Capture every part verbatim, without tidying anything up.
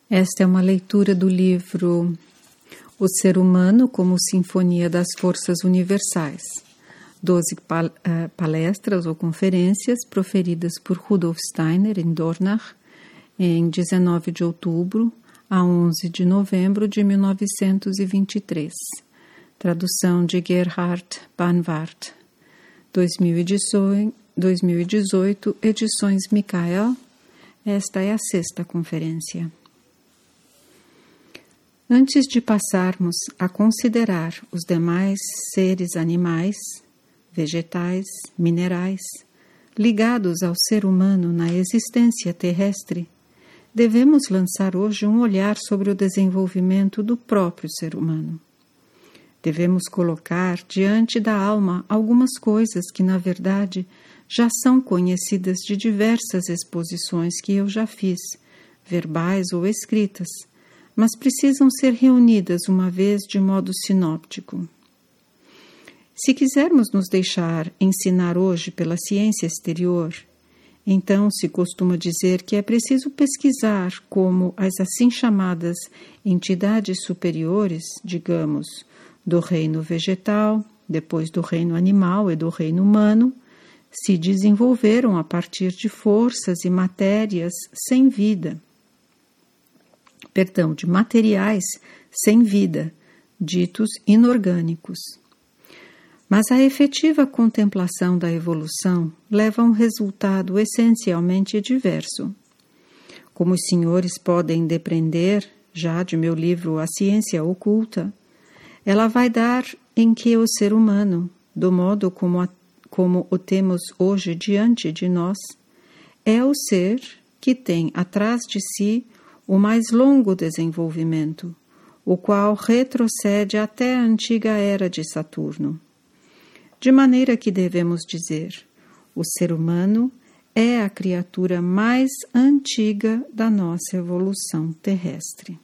Esta é uma leitura do livro O Ser Humano como Sinfonia das Forças Universais, doze pal- uh, palestras ou conferências proferidas por Rudolf Steiner em Dornach em dezenove de outubro a onze de novembro de mil novecentos e vinte e três. Tradução de Gerhard Banvart. dois mil e dezoito, edições Michael. Esta é a sexta conferência. Antes de passarmos a considerar os demais seres animais, vegetais, minerais, ligados ao ser humano na existência terrestre, devemos lançar hoje um olhar sobre o desenvolvimento do próprio ser humano. Devemos colocar diante da alma algumas coisas que, na verdade, já são conhecidas de diversas exposições que eu já fiz, verbais ou escritas, mas precisam ser reunidas uma vez de modo sinóptico. Se quisermos nos deixar ensinar hoje pela ciência exterior, então se costuma dizer que é preciso pesquisar como as assim chamadas entidades superiores, digamos, do reino vegetal, depois do reino animal e do reino humano, se desenvolveram a partir de forças e matérias sem vida. Perdão, de materiais sem vida, ditos inorgânicos. Mas a efetiva contemplação da evolução leva a um resultado essencialmente diverso. Como os senhores podem depreender, já de meu livro A Ciência Oculta, ela vai dar em que o ser humano, do modo como, a, como o temos hoje diante de nós, é o ser que tem atrás de si o mais longo desenvolvimento, o qual retrocede até a antiga era de Saturno. De maneira que devemos dizer, o ser humano é a criatura mais antiga da nossa evolução terrestre.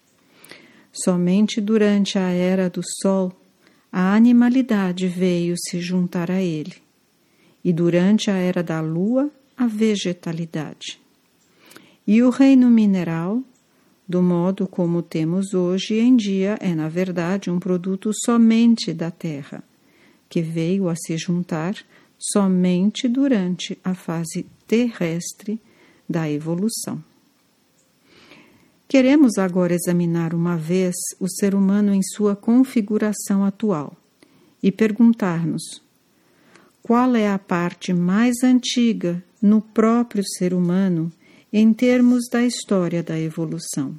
Somente durante a era do Sol, a animalidade veio se juntar a ele, e durante a era da Lua, a vegetalidade. E o reino mineral, do modo como temos hoje em dia, é na verdade um produto somente da Terra, que veio a se juntar somente durante a fase terrestre da evolução. Queremos agora examinar uma vez o ser humano em sua configuração atual e perguntar-nos qual é a parte mais antiga no próprio ser humano em termos da história da evolução.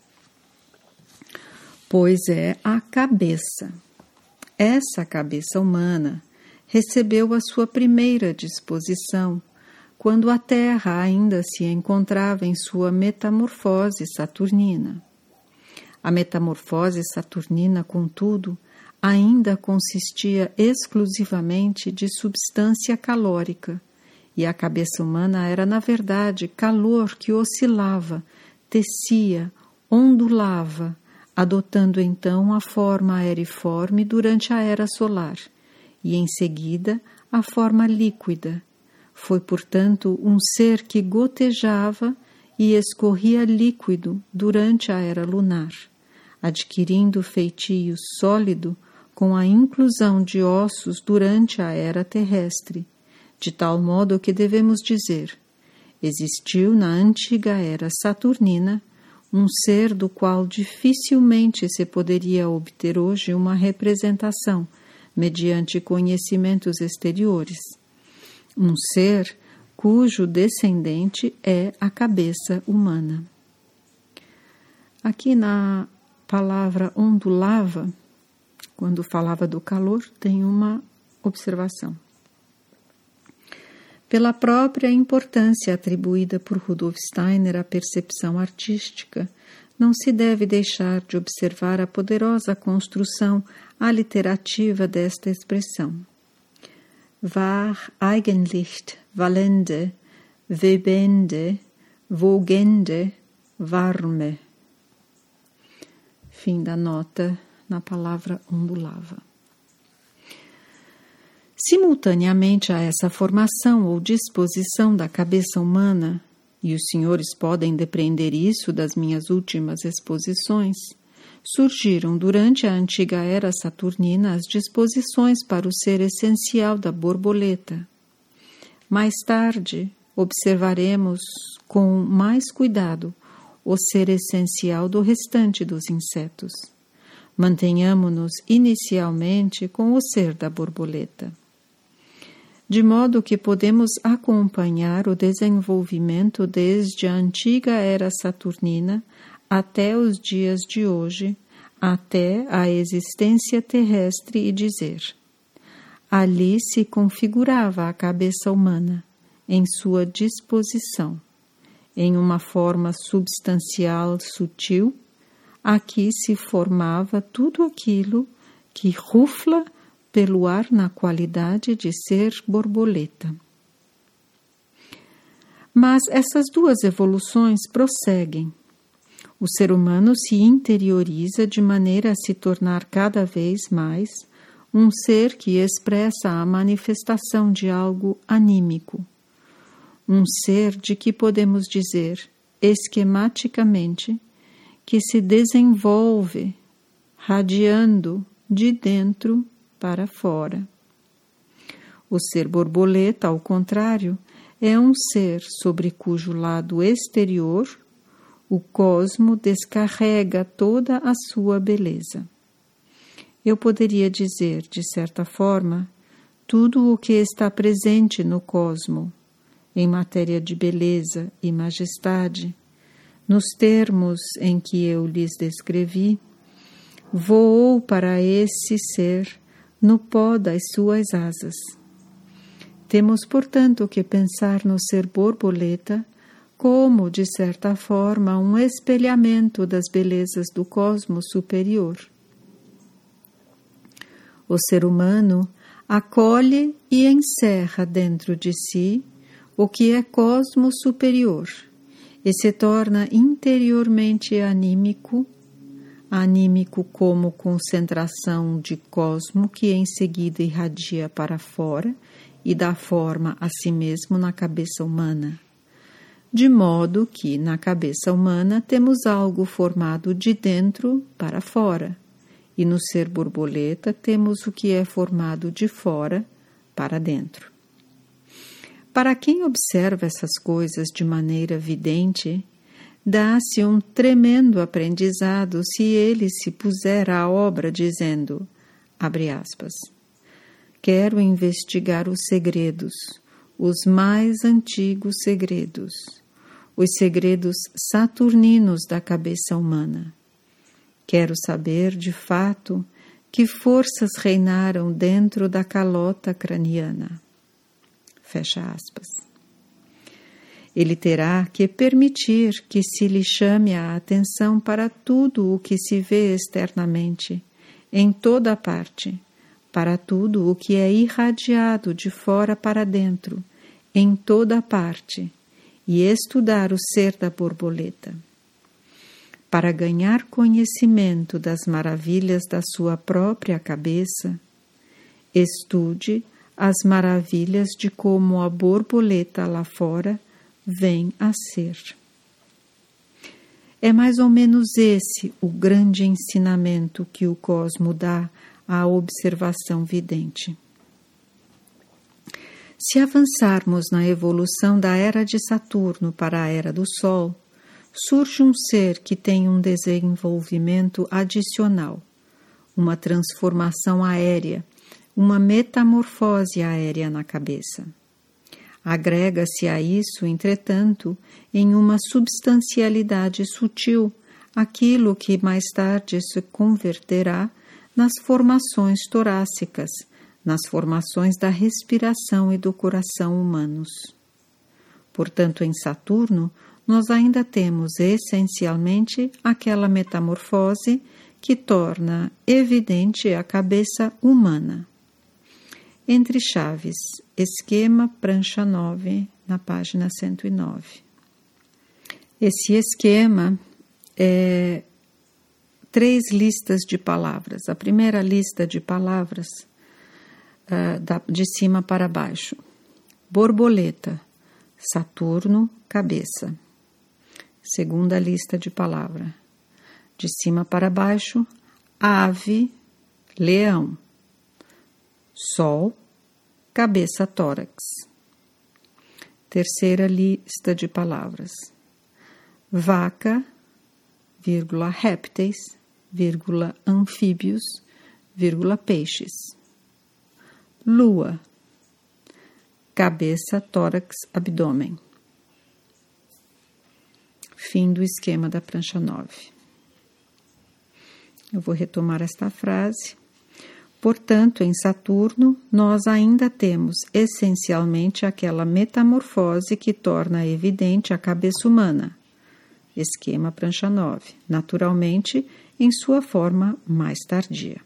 Pois é a cabeça. Essa cabeça humana recebeu a sua primeira disposição quando a Terra ainda se encontrava em sua metamorfose saturnina. A metamorfose saturnina, contudo, ainda consistia exclusivamente de substância calórica, e a cabeça humana era, na verdade, calor que oscilava, tecia, ondulava, adotando então a forma aeriforme durante a era solar, e em seguida a forma líquida. Foi, portanto, um ser que gotejava e escorria líquido durante a era lunar, adquirindo feitio sólido com a inclusão de ossos durante a era terrestre, de tal modo que devemos dizer, existiu na antiga era saturnina um ser do qual dificilmente se poderia obter hoje uma representação mediante conhecimentos exteriores. Um ser cujo descendente é a cabeça humana. Aqui na palavra ondulava, quando falava do calor, tem uma observação. Pela própria importância atribuída por Rudolf Steiner à percepção artística, não se deve deixar de observar a poderosa construção aliterativa desta expressão. War eigentlich wallende, webende, wogende, warme. Fim da nota na palavra ondulava. Simultaneamente a essa formação ou disposição da cabeça humana, e os senhores podem depreender isso das minhas últimas exposições, surgiram durante a antiga era saturnina as disposições para o ser essencial da borboleta. Mais tarde, observaremos com mais cuidado o ser essencial do restante dos insetos. Mantenhamo-nos inicialmente com o ser da borboleta. De modo que podemos acompanhar o desenvolvimento desde a antiga era saturnina até os dias de hoje, até a existência terrestre e dizer: ali se configurava a cabeça humana, em sua disposição, em uma forma substancial sutil, aqui se formava tudo aquilo que rufla pelo ar na qualidade de ser borboleta. Mas essas duas evoluções prosseguem. O ser humano se interioriza de maneira a se tornar cada vez mais um ser que expressa a manifestação de algo anímico. Um ser de que podemos dizer, esquematicamente, que se desenvolve, radiando de dentro para fora. O ser borboleta, ao contrário, é um ser sobre cujo lado exterior o cosmo descarrega toda a sua beleza. Eu poderia dizer, de certa forma, tudo o que está presente no cosmo, em matéria de beleza e majestade, nos termos em que eu lhes descrevi, voou para esse ser no pó das suas asas. Temos, portanto, que pensar no ser borboleta como, de certa forma, um espelhamento das belezas do cosmos superior. O ser humano acolhe e encerra dentro de si o que é cosmos superior e se torna interiormente anímico, anímico como concentração de cosmo que em seguida irradia para fora e dá forma a si mesmo na cabeça humana. De modo que, na cabeça humana, temos algo formado de dentro para fora, e no ser borboleta temos o que é formado de fora para dentro. Para quem observa essas coisas de maneira vidente, dá-se um tremendo aprendizado se ele se puser à obra dizendo, abre aspas, quero investigar os segredos, os mais antigos segredos, os segredos saturninos da cabeça humana. Quero saber, de fato, que forças reinaram dentro da calota craniana. Fecha aspas. Ele terá que permitir que se lhe chame a atenção para tudo o que se vê externamente, em toda parte, para tudo o que é irradiado de fora para dentro, em toda parte, e estudar o ser da borboleta. Para ganhar conhecimento das maravilhas da sua própria cabeça, estude as maravilhas de como a borboleta lá fora vem a ser. É mais ou menos esse o grande ensinamento que o cosmo dá à observação vidente. Se avançarmos na evolução da era de Saturno para a era do Sol, surge um ser que tem um desenvolvimento adicional, uma transformação aérea, uma metamorfose aérea na cabeça. Agrega-se a isso, entretanto, em uma substancialidade sutil, aquilo que mais tarde se converterá nas formações torácicas, nas formações da respiração e do coração humanos. Portanto, em Saturno, nós ainda temos essencialmente aquela metamorfose que torna evidente a cabeça humana. Entre chaves, esquema, prancha nove, na página cento e nove. Esse esquema é três listas de palavras. A primeira lista de palavras, uh, da, de cima para baixo. Borboleta, Saturno, cabeça. Segunda lista de palavra. De cima para baixo, ave, leão. Sol, cabeça, tórax. Terceira lista de palavras. Vaca, vírgula, répteis, vírgula, anfíbios, vírgula, peixes. Lua, cabeça, tórax, abdômen. Fim do esquema da prancha nove. Eu vou retomar esta frase. Portanto, em Saturno, nós ainda temos essencialmente aquela metamorfose que torna evidente a cabeça humana. Esquema prancha nove, naturalmente em sua forma mais tardia.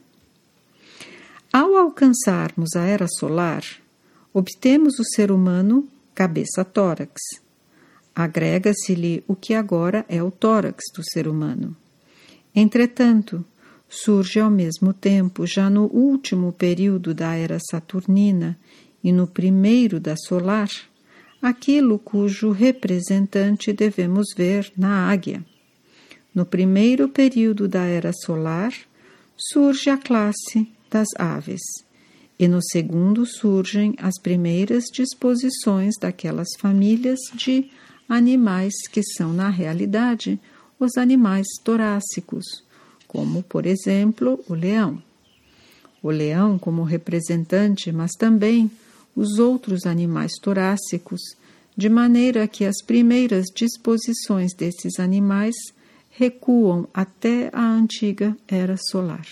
Ao alcançarmos a era solar, obtemos o ser humano cabeça-tórax. Agrega-se-lhe o que agora é o tórax do ser humano. Entretanto, surge ao mesmo tempo, já no último período da era saturnina e no primeiro da solar, aquilo cujo representante devemos ver na águia. No primeiro período da era solar, surge a classe das aves, e no segundo surgem as primeiras disposições daquelas famílias de animais que são, na realidade, os animais torácicos, como, por exemplo, o leão. O leão como representante, mas também os outros animais torácicos, de maneira que as primeiras disposições desses animais recuam até a antiga era solar.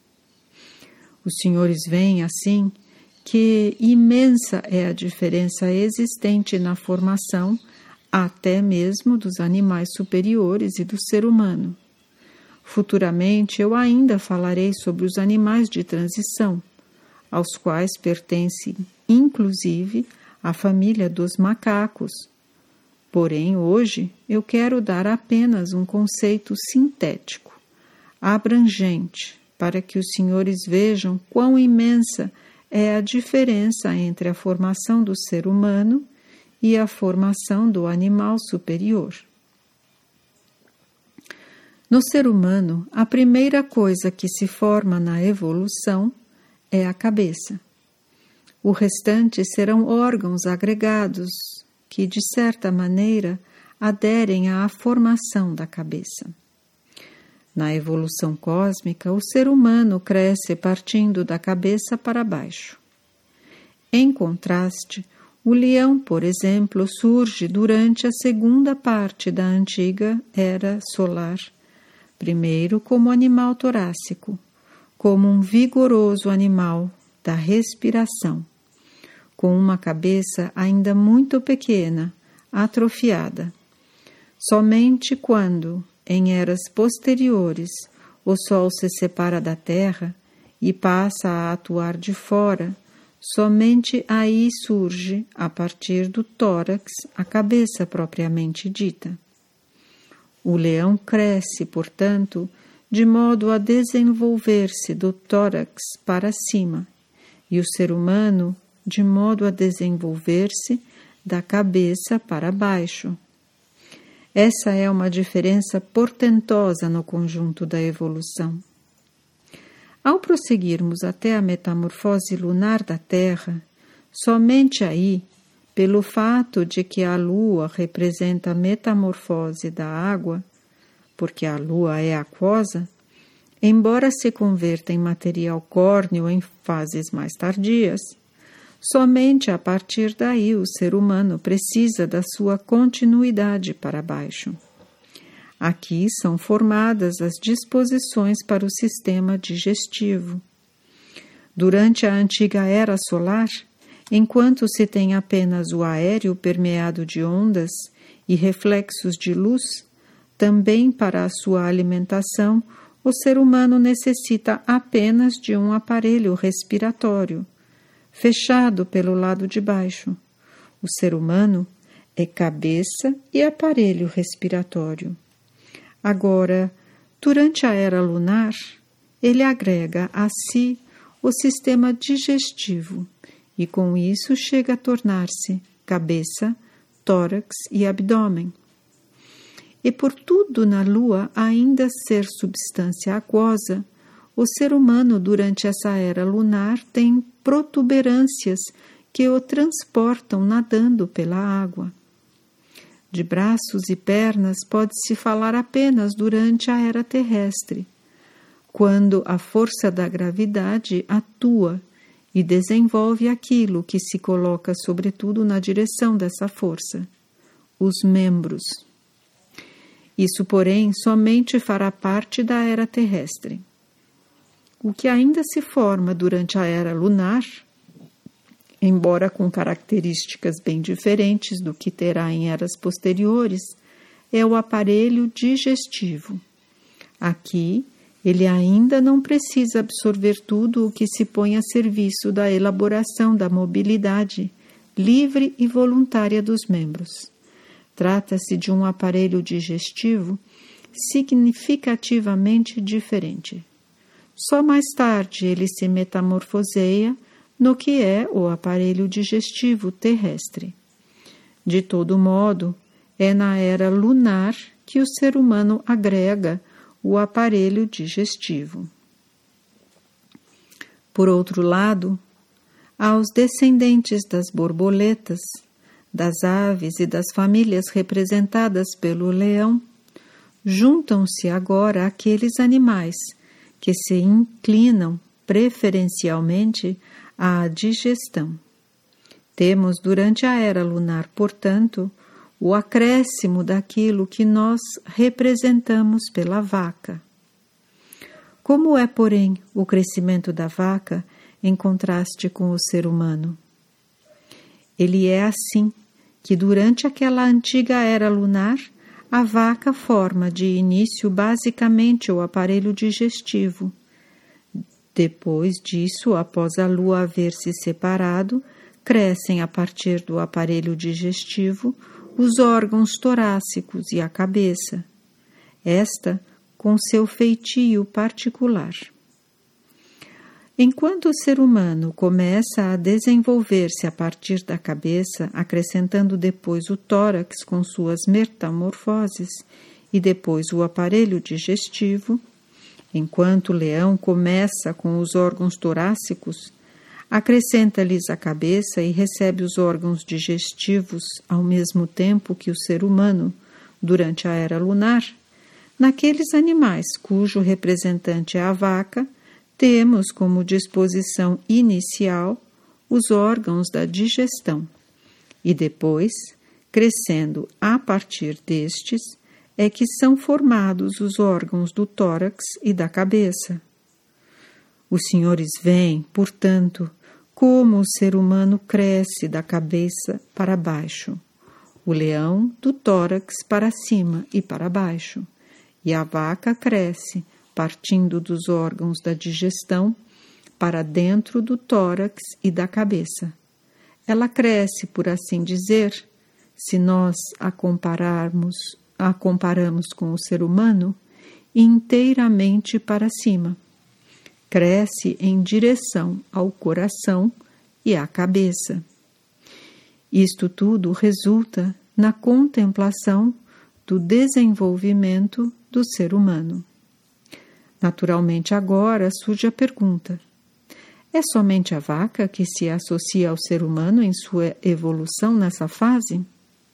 Os senhores veem, assim, que imensa é a diferença existente na formação até mesmo dos animais superiores e do ser humano. Futuramente eu ainda falarei sobre os animais de transição, aos quais pertence, inclusive, a família dos macacos. Porém, hoje eu quero dar apenas um conceito sintético, abrangente, para que os senhores vejam quão imensa é a diferença entre a formação do ser humano e a formação do animal superior. No ser humano, a primeira coisa que se forma na evolução é a cabeça. O restante serão órgãos agregados que, de certa maneira, aderem à formação da cabeça. Na evolução cósmica, o ser humano cresce partindo da cabeça para baixo. Em contraste, o leão, por exemplo, surge durante a segunda parte da antiga era solar, primeiro como animal torácico, como um vigoroso animal da respiração, com uma cabeça ainda muito pequena, atrofiada. Somente quando, em eras posteriores, o Sol se separa da Terra e passa a atuar de fora, somente aí surge, a partir do tórax, a cabeça propriamente dita. O leão cresce, portanto, de modo a desenvolver-se do tórax para cima, e o ser humano de modo a desenvolver-se da cabeça para baixo. Essa é uma diferença portentosa no conjunto da evolução. Ao prosseguirmos até a metamorfose lunar da Terra, somente aí, pelo fato de que a Lua representa a metamorfose da água, porque a Lua é aquosa, embora se converta em material córneo em fases mais tardias, somente a partir daí o ser humano precisa da sua continuidade para baixo. Aqui são formadas as disposições para o sistema digestivo. Durante a antiga era solar, enquanto se tem apenas o aéreo permeado de ondas e reflexos de luz, também para a sua alimentação, o ser humano necessita apenas de um aparelho respiratório, fechado pelo lado de baixo. O ser humano é cabeça e aparelho respiratório. Agora, durante a era lunar, ele agrega a si o sistema digestivo e com isso chega a tornar-se cabeça, tórax e abdômen. E por tudo na Lua ainda ser substância aquosa, o ser humano durante essa era lunar tem protuberâncias que o transportam nadando pela água. De braços e pernas pode-se falar apenas durante a era terrestre, quando a força da gravidade atua e desenvolve aquilo que se coloca sobretudo na direção dessa força, os membros. Isso, porém, somente fará parte da era terrestre. O que ainda se forma durante a era lunar, embora com características bem diferentes do que terá em eras posteriores, é o aparelho digestivo. Aqui, ele ainda não precisa absorver tudo o que se põe a serviço da elaboração da mobilidade livre e voluntária dos membros. Trata-se de um aparelho digestivo significativamente diferente. Só mais tarde ele se metamorfoseia no que é o aparelho digestivo terrestre. De todo modo, é na era lunar que o ser humano agrega o aparelho digestivo. Por outro lado, aos descendentes das borboletas, das aves e das famílias representadas pelo leão, juntam-se agora aqueles animais que se inclinam preferencialmente à digestão. Temos durante a era lunar, portanto, o acréscimo daquilo que nós representamos pela vaca. Como é, porém, o crescimento da vaca em contraste com o ser humano? Ele é assim que durante aquela antiga era lunar, a vaca forma de início basicamente o aparelho digestivo. Depois disso, após a Lua haver se separado, crescem a partir do aparelho digestivo os órgãos torácicos e a cabeça, esta com seu feitio particular. Enquanto o ser humano começa a desenvolver-se a partir da cabeça, acrescentando depois o tórax com suas metamorfoses e depois o aparelho digestivo, enquanto o leão começa com os órgãos torácicos, acrescenta-lhes a cabeça e recebe os órgãos digestivos ao mesmo tempo que o ser humano, durante a era lunar, naqueles animais cujo representante é a vaca, temos como disposição inicial os órgãos da digestão e depois, crescendo a partir destes, é que são formados os órgãos do tórax e da cabeça. Os senhores veem, portanto, como o ser humano cresce da cabeça para baixo, o leão do tórax para cima e para baixo, e a vaca cresce partindo dos órgãos da digestão para dentro do tórax e da cabeça. Ela cresce, por assim dizer, se nós a compararmos, a comparamos com o ser humano, inteiramente para cima. Cresce em direção ao coração e à cabeça. Isto tudo resulta na contemplação do desenvolvimento do ser humano. Naturalmente, agora surge a pergunta: é somente a vaca que se associa ao ser humano em sua evolução nessa fase?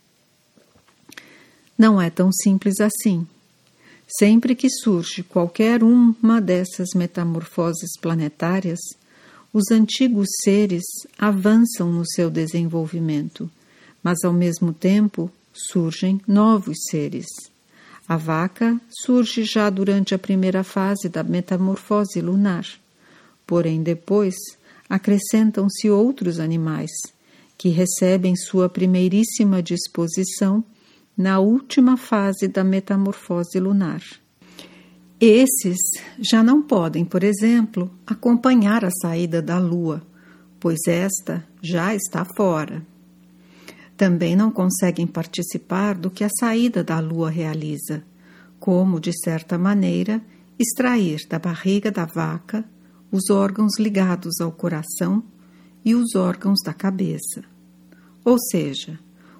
Não é tão simples assim. Sempre que surge qualquer uma dessas metamorfoses planetárias, os antigos seres avançam no seu desenvolvimento, mas ao mesmo tempo surgem novos seres. A vaca surge já durante a primeira fase da metamorfose lunar, porém depois acrescentam-se outros animais, que recebem sua primeiríssima disposição na última fase da metamorfose lunar. Esses já não podem, por exemplo, acompanhar a saída da Lua, pois esta já está fora. Também não conseguem participar do que a saída da Lua realiza, como, de certa maneira, extrair da barriga da vaca os órgãos ligados ao coração e os órgãos da cabeça. Ou seja,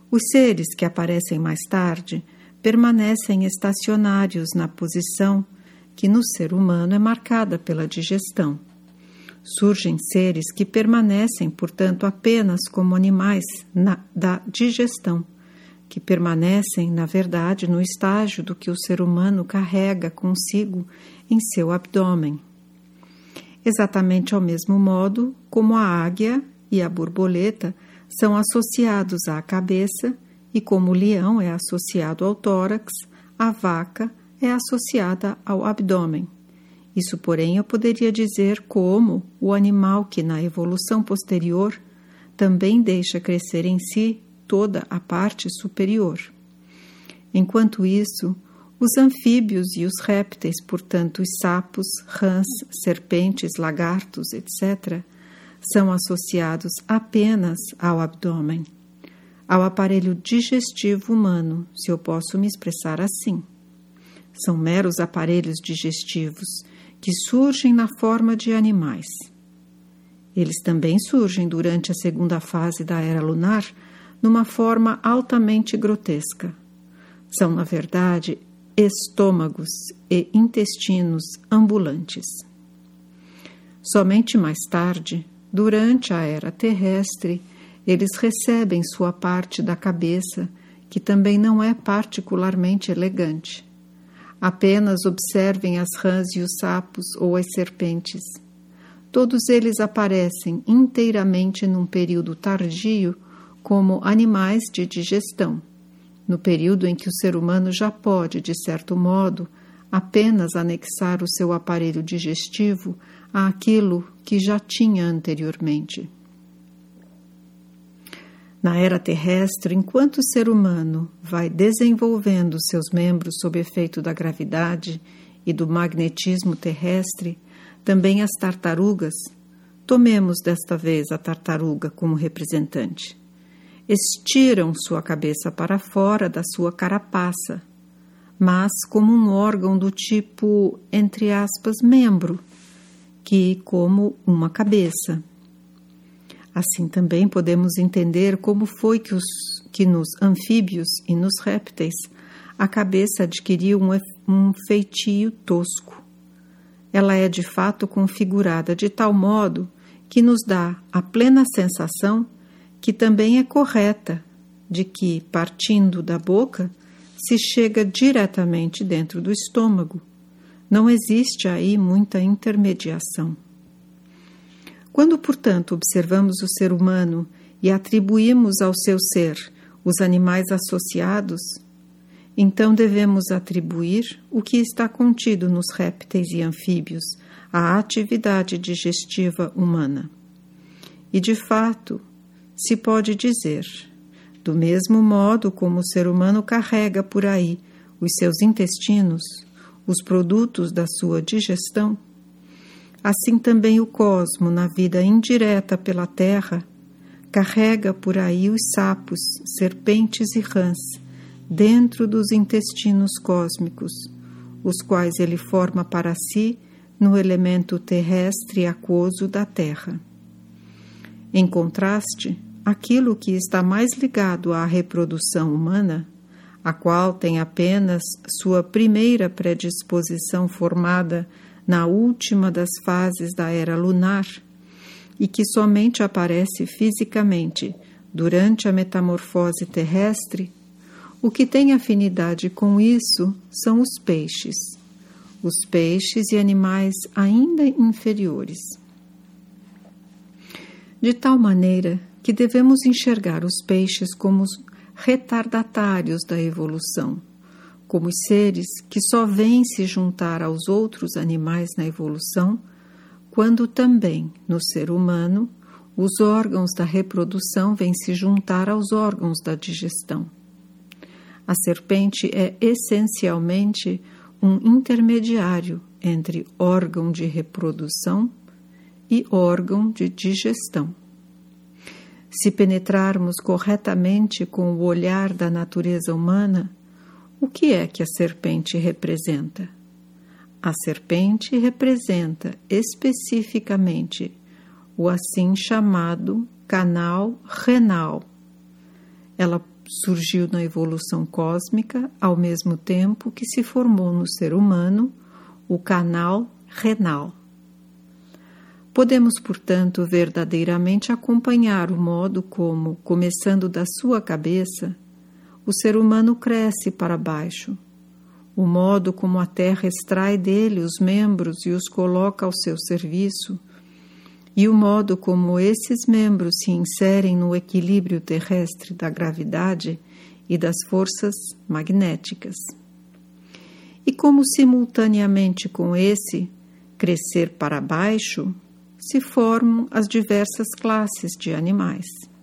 Os seres que aparecem mais tarde permanecem estacionários na posição que no ser humano é marcada pela digestão. Surgem seres que permanecem, portanto, apenas como animais na, da digestão, que permanecem, na verdade, no estágio do que o ser humano carrega consigo em seu abdômen. Exatamente ao mesmo modo como a águia e a borboleta são associados à cabeça e como o leão é associado ao tórax, a vaca é associada ao abdômen. Isso, porém, eu poderia dizer como o animal que na evolução posterior também deixa crescer em si toda a parte superior. Enquanto isso, os anfíbios e os répteis, portanto os sapos, rãs, serpentes, lagartos, etcétera, são associados apenas ao abdômen, ao aparelho digestivo humano, se eu posso me expressar assim. São meros aparelhos digestivos que surgem na forma de animais. Eles também surgem durante a segunda fase da era lunar numa forma altamente grotesca. São, na verdade, estômagos e intestinos ambulantes. Somente mais tarde, durante a era terrestre, eles recebem sua parte da cabeça, que também não é particularmente elegante. Apenas observem as rãs e os sapos ou as serpentes. Todos eles aparecem inteiramente num período tardio como animais de digestão, no período em que o ser humano já pode, de certo modo, apenas anexar o seu aparelho digestivo àquilo que já tinha anteriormente. Na era terrestre, enquanto o ser humano vai desenvolvendo seus membros sob efeito da gravidade e do magnetismo terrestre, também as tartarugas, tomemos desta vez a tartaruga como representante, estiram sua cabeça para fora da sua carapaça, mas como um órgão do tipo, entre aspas, membro, que como uma cabeça. Assim também podemos entender como foi que, os, que nos anfíbios e nos répteis a cabeça adquiriu um, um feitio tosco. Ela é de fato configurada de tal modo que nos dá a plena sensação que também é correta, de que, partindo da boca, se chega diretamente dentro do estômago. Não existe aí muita intermediação. Quando, portanto, observamos o ser humano e atribuímos ao seu ser os animais associados, então devemos atribuir o que está contido nos répteis e anfíbios à atividade digestiva humana. E, de fato, se pode dizer, do mesmo modo como o ser humano carrega por aí os seus intestinos, os produtos da sua digestão, assim também o cosmo, na vida indireta pela terra, carrega por aí os sapos, serpentes e rãs, dentro dos intestinos cósmicos, os quais ele forma para si no elemento terrestre aquoso da terra. Em contraste, aquilo que está mais ligado à reprodução humana, a qual tem apenas sua primeira predisposição formada na última das fases da era lunar, e que somente aparece fisicamente durante a metamorfose terrestre, o que tem afinidade com isso são os peixes, os peixes e animais ainda inferiores. De tal maneira que devemos enxergar os peixes como os retardatários da evolução, como os seres que só vêm se juntar aos outros animais na evolução, quando também, no ser humano, os órgãos da reprodução vêm se juntar aos órgãos da digestão. A serpente é essencialmente um intermediário entre órgão de reprodução e órgão de digestão. Se penetrarmos corretamente com o olhar da natureza humana, o que é que a serpente representa? A serpente representa especificamente o assim chamado canal renal. Ela surgiu na evolução cósmica ao mesmo tempo que se formou no ser humano o canal renal. Podemos, portanto, verdadeiramente acompanhar o modo como, começando da sua cabeça, o ser humano cresce para baixo, o modo como a Terra extrai dele os membros e os coloca ao seu serviço, e o modo como esses membros se inserem no equilíbrio terrestre da gravidade e das forças magnéticas. E como simultaneamente com esse crescer para baixo, se formam as diversas classes de animais.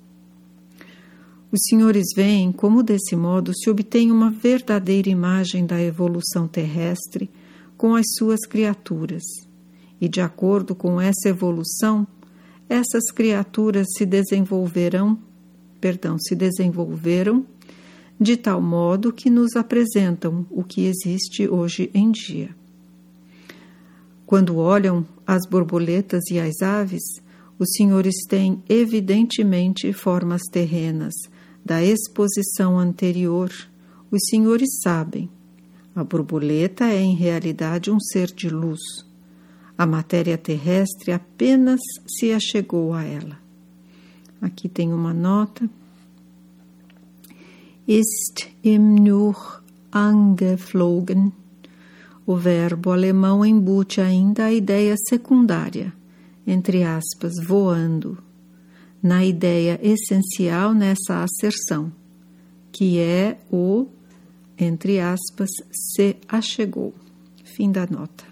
Os senhores veem como desse modo se obtém uma verdadeira imagem da evolução terrestre com as suas criaturas, e de acordo com essa evolução, essas criaturas se desenvolverão, perdão, se desenvolveram de tal modo que nos apresentam o que existe hoje em dia. Quando olham as borboletas e as aves, os senhores têm evidentemente formas terrenas da exposição anterior. Os senhores sabem, a borboleta é em realidade um ser de luz. A matéria terrestre apenas se achegou a ela. Aqui tem uma nota. Ist ihm nur angeflogen. O verbo alemão embute ainda a ideia secundária, entre aspas, voando, na ideia essencial nessa asserção, que é o, entre aspas, se achegou. Fim da nota.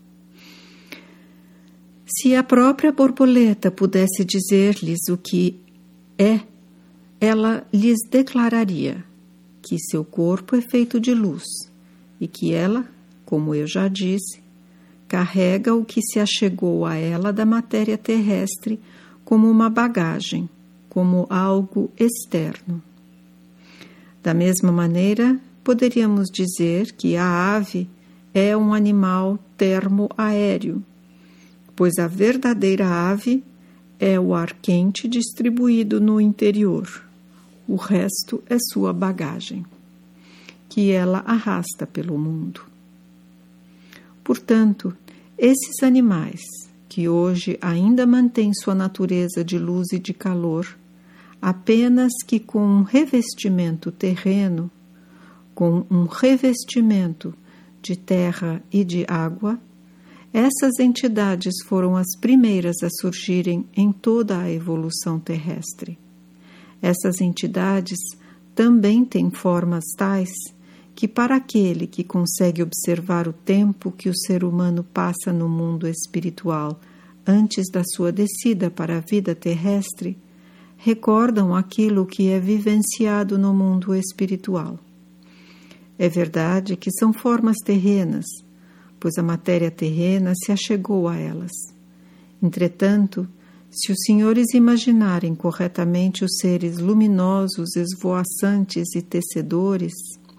Se a própria borboleta pudesse dizer-lhes o que é, ela lhes declararia que seu corpo é feito de luz e que ela, como eu já disse, carrega o que se achegou a ela da matéria terrestre como uma bagagem, como algo externo. Da mesma maneira, poderíamos dizer que a ave é um animal termoaéreo, pois a verdadeira ave é o ar quente distribuído no interior. O resto é sua bagagem, que ela arrasta pelo mundo. Portanto, esses animais, que hoje ainda mantêm sua natureza de luz e de calor, apenas que com um revestimento terreno, com um revestimento de terra e de água, essas entidades foram as primeiras a surgirem em toda a evolução terrestre. Essas entidades também têm formas tais que, para aquele que consegue observar o tempo que o ser humano passa no mundo espiritual antes da sua descida para a vida terrestre, recordam aquilo que é vivenciado no mundo espiritual. É verdade que são formas terrenas, pois a matéria terrena se achegou a elas. Entretanto, se os senhores imaginarem corretamente os seres luminosos, esvoaçantes e tecedores,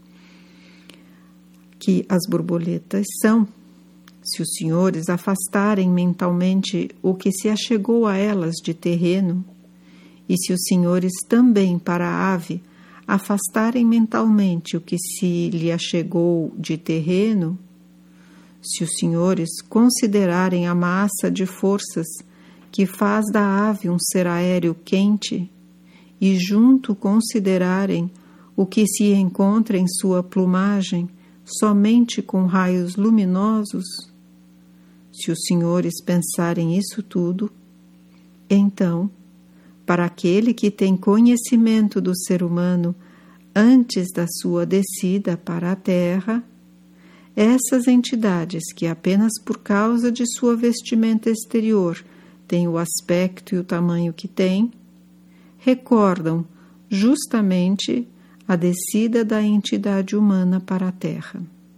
que as borboletas são, se os senhores afastarem mentalmente o que se achegou a elas de terreno, e se os senhores também, para a ave, afastarem mentalmente o que se lhe achegou de terreno, se os senhores considerarem a massa de forças que faz da ave um ser aéreo quente, e junto considerarem o que se encontra em sua plumagem, somente com raios luminosos, se os senhores pensarem isso tudo, então, para aquele que tem conhecimento do ser humano antes da sua descida para a Terra, essas entidades que apenas por causa de sua vestimenta exterior têm o aspecto e o tamanho que têm, recordam justamente a descida da entidade humana para a Terra.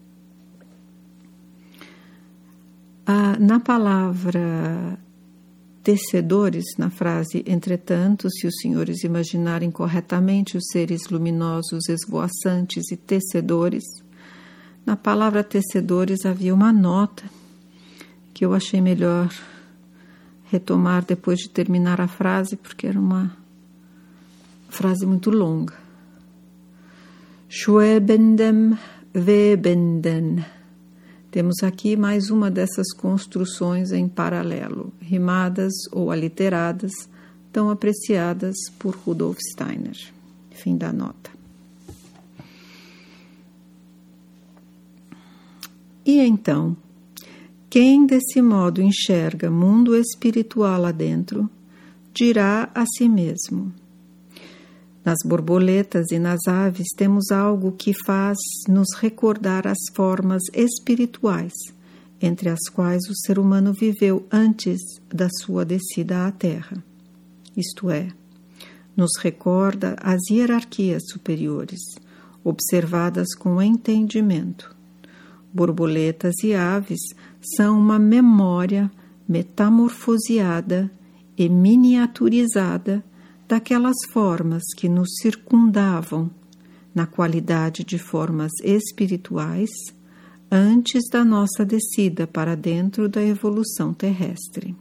Ah, na palavra tecedores, na frase, entretanto, se os senhores imaginarem corretamente os seres luminosos, esvoaçantes e tecedores, na palavra tecedores havia uma nota que eu achei melhor retomar depois de terminar a frase, porque era uma frase muito longa. Schwebendem, webenden. Temos aqui mais uma dessas construções em paralelo, rimadas ou aliteradas, tão apreciadas por Rudolf Steiner. Fim da nota. E então, quem desse modo enxerga mundo espiritual adentro, dirá a si mesmo: nas borboletas e nas aves temos algo que faz nos recordar as formas espirituais, entre as quais o ser humano viveu antes da sua descida à Terra. Isto é, nos recorda as hierarquias superiores, observadas com entendimento. Borboletas e aves são uma memória metamorfoseada e miniaturizada daquelas formas que nos circundavam, na qualidade de formas espirituais, antes da nossa descida para dentro da evolução terrestre.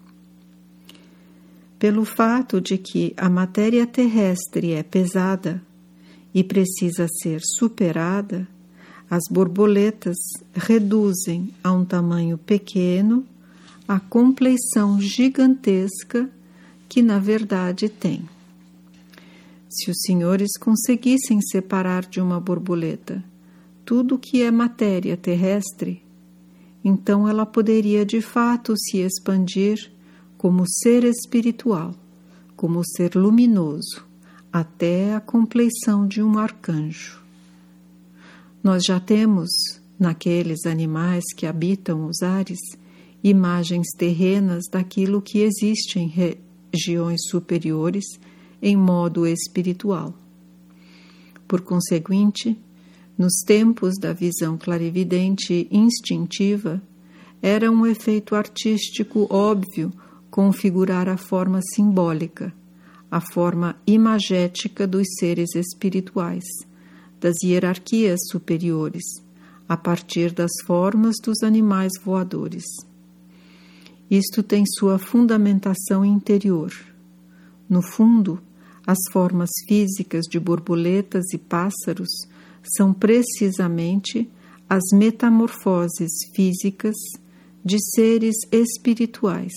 Pelo fato de que a matéria terrestre é pesada e precisa ser superada, as borboletas reduzem a um tamanho pequeno a compleição gigantesca que na verdade tem. Se os senhores conseguissem separar de uma borboleta tudo o que é matéria terrestre, então ela poderia de fato se expandir como ser espiritual, como ser luminoso, até a compleição de um arcanjo. Nós já temos, naqueles animais que habitam os ares, imagens terrenas daquilo que existe em regiões superiores em modo espiritual. Por conseguinte, nos tempos da visão clarividente instintiva, era um efeito artístico óbvio configurar a forma simbólica, a forma imagética dos seres espirituais, das hierarquias superiores, a partir das formas dos animais voadores. Isto tem sua fundamentação interior. No fundo, as formas físicas de borboletas e pássaros são precisamente as metamorfoses físicas de seres espirituais.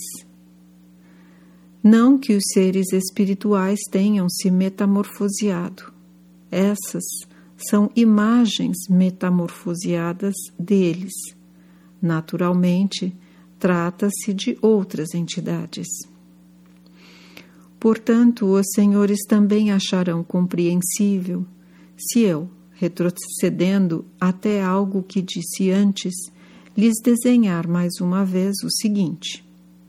Não que os seres espirituais tenham se metamorfoseado. Essas são imagens metamorfoseadas deles. Naturalmente, trata-se de outras entidades. Portanto, os senhores também acharão compreensível se eu, retrocedendo até algo que disse antes, lhes desenhar mais uma vez o seguinte.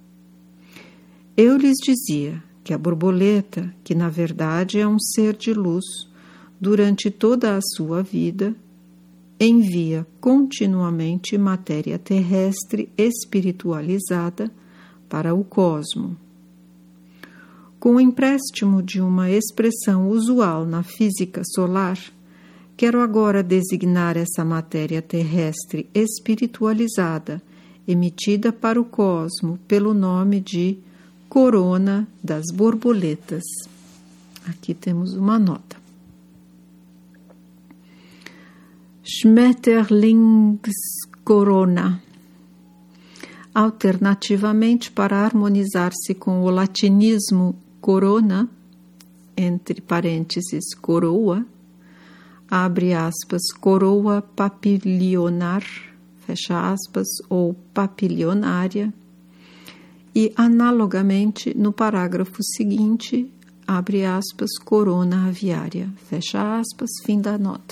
Eu lhes dizia que a borboleta, que na verdade é um ser de luz, durante toda a sua vida, envia continuamente matéria terrestre espiritualizada para o cosmo. Com o empréstimo de uma expressão usual na física solar, quero agora designar essa matéria terrestre espiritualizada, emitida para o cosmo pelo nome de corona das borboletas. Aqui temos uma nota. Schmetterlingskorona. Alternativamente, para harmonizar-se com o latinismo corona, entre parênteses coroa, abre aspas, coroa papilionar, fecha aspas, ou papilionária, e analogamente no parágrafo seguinte, abre aspas, corona aviária, fecha aspas, fim da nota.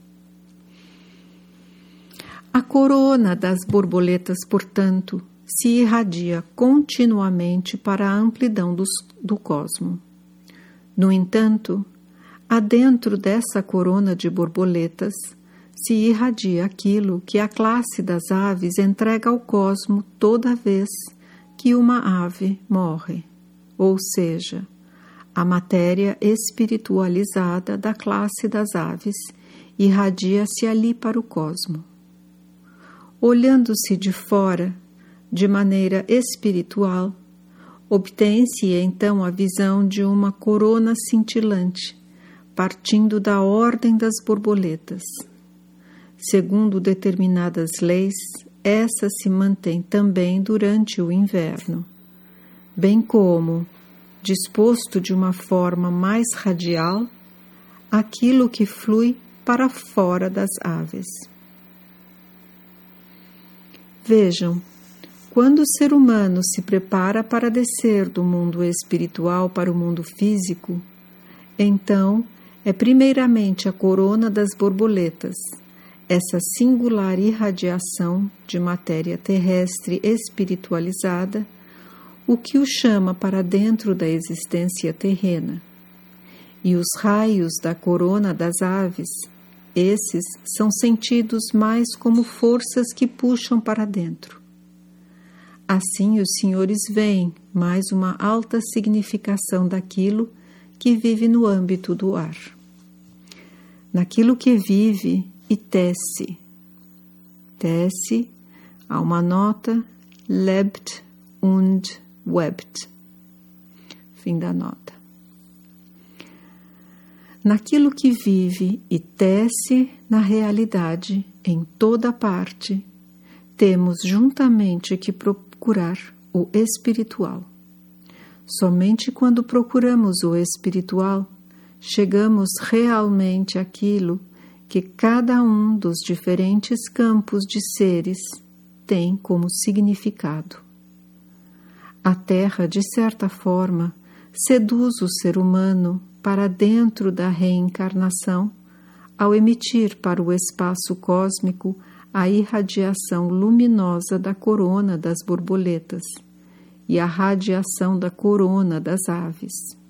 A corona das borboletas, portanto, se irradia continuamente para a amplidão dos, do cosmo. No entanto, adentro dessa corona de borboletas se irradia aquilo que a classe das aves entrega ao cosmo toda vez que uma ave morre, ou seja, a matéria espiritualizada da classe das aves irradia-se ali para o cosmo. Olhando-se de fora, de maneira espiritual, obtém-se então a visão de uma corona cintilante, partindo da ordem das borboletas. Segundo determinadas leis, essa se mantém também durante o inverno, bem como, disposto de uma forma mais radial, aquilo que flui para fora das aves. Vejam, quando o ser humano se prepara para descer do mundo espiritual para o mundo físico, então é primeiramente a corona das borboletas, essa singular irradiação de matéria terrestre espiritualizada, o que o chama para dentro da existência terrena. E os raios da corona das aves, esses são sentidos mais como forças que puxam para dentro. Assim os senhores veem mais uma alta significação daquilo que vive no âmbito do ar. Naquilo que vive e tece. Tece, há uma nota, lebt und webt. Fim da nota. Naquilo que vive e tece na realidade, em toda parte, temos juntamente que procurar o espiritual. Somente quando procuramos o espiritual, chegamos realmente àquilo que cada um dos diferentes campos de seres tem como significado. A Terra, de certa forma, seduz o ser humano para dentro da reencarnação, ao emitir para o espaço cósmico a irradiação luminosa da corona das borboletas e a radiação da corona das aves.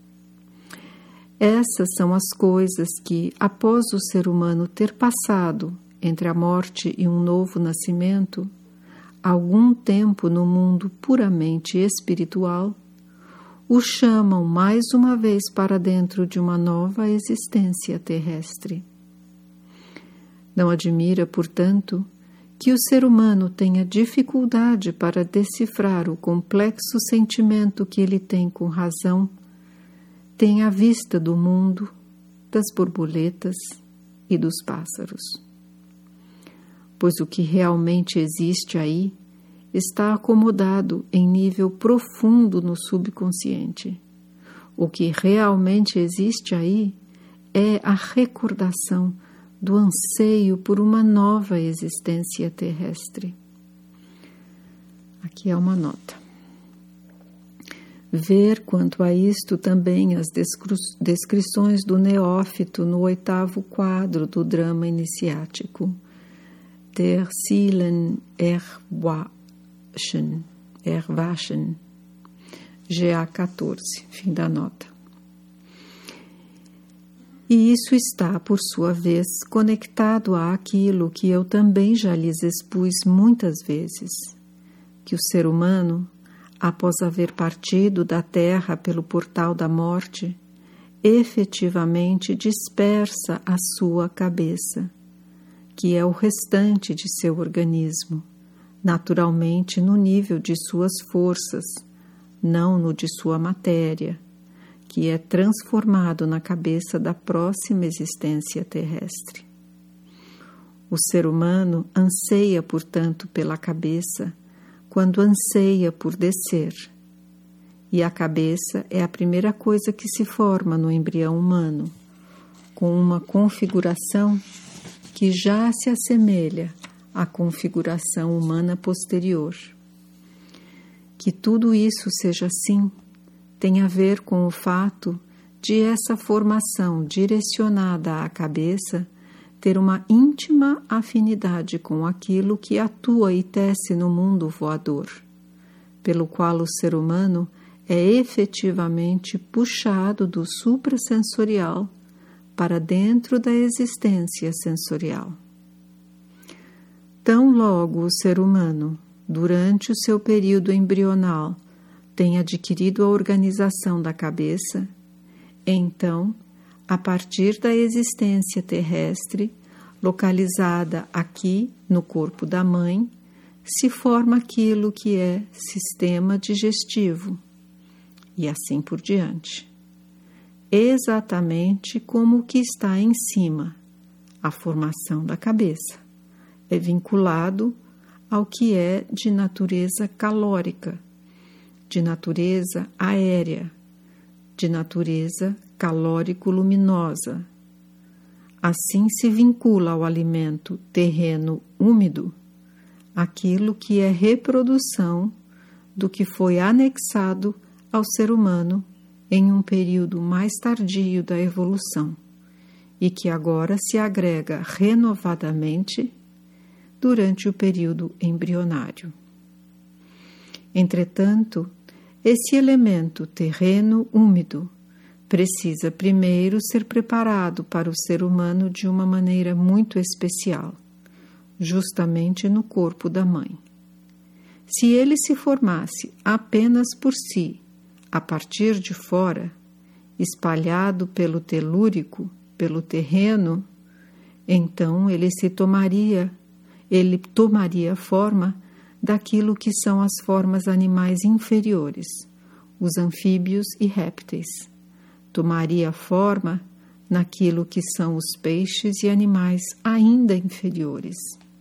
Essas são as coisas que, após o ser humano ter passado entre a morte e um novo nascimento, algum tempo no mundo puramente espiritual, o chamam mais uma vez para dentro de uma nova existência terrestre. Não admira, portanto, que o ser humano tenha dificuldade para decifrar o complexo sentimento que ele tem com razão, tem à vista do mundo, das borboletas e dos pássaros. Pois o que realmente existe aí está acomodado em nível profundo no subconsciente. O que realmente existe aí é a recordação do anseio por uma nova existência terrestre. Aqui é uma nota. Ver quanto a isto também as descri- descrições do neófito no oitavo quadro do drama iniciático, Der Seelen Erwachen, Erwachen, G A quatorze, fim da nota. E isso está, por sua vez, conectado àquilo que eu também já lhes expus muitas vezes, que o ser humano, após haver partido da Terra pelo portal da morte, efetivamente dispersa a sua cabeça, que é o restante de seu organismo, naturalmente no nível de suas forças, não no de sua matéria, que é transformado na cabeça da próxima existência terrestre. O ser humano anseia, portanto, pela cabeça, quando anseia por descer, e a cabeça é a primeira coisa que se forma no embrião humano, com uma configuração que já se assemelha à configuração humana posterior. Que tudo isso seja assim tem a ver com o fato de essa formação direcionada à cabeça ter uma íntima afinidade com aquilo que atua e tece no mundo voador, pelo qual o ser humano é efetivamente puxado do suprassensorial para dentro da existência sensorial. Tão logo o ser humano, durante o seu período embrional, tem adquirido a organização da cabeça, então, a partir da existência terrestre, localizada aqui no corpo da mãe, se forma aquilo que é sistema digestivo, e assim por diante. exatamente como o que está em cima, a formação da cabeça. É vinculado ao que é de natureza calórica, de natureza aérea, de natureza calórico-luminosa. Assim se vincula ao alimento terreno úmido aquilo que é reprodução do que foi anexado ao ser humano em um período mais tardio da evolução e que agora se agrega renovadamente durante o período embrionário. Entretanto, esse elemento terreno úmido precisa primeiro ser preparado para o ser humano de uma maneira muito especial, justamente no corpo da mãe. Se ele se formasse apenas por si, a partir de fora, espalhado pelo telúrico, pelo terreno, então ele se tomaria, ele tomaria forma daquilo que são as formas animais inferiores, os anfíbios e répteis. Tomaria forma naquilo que são os peixes e animais ainda inferiores.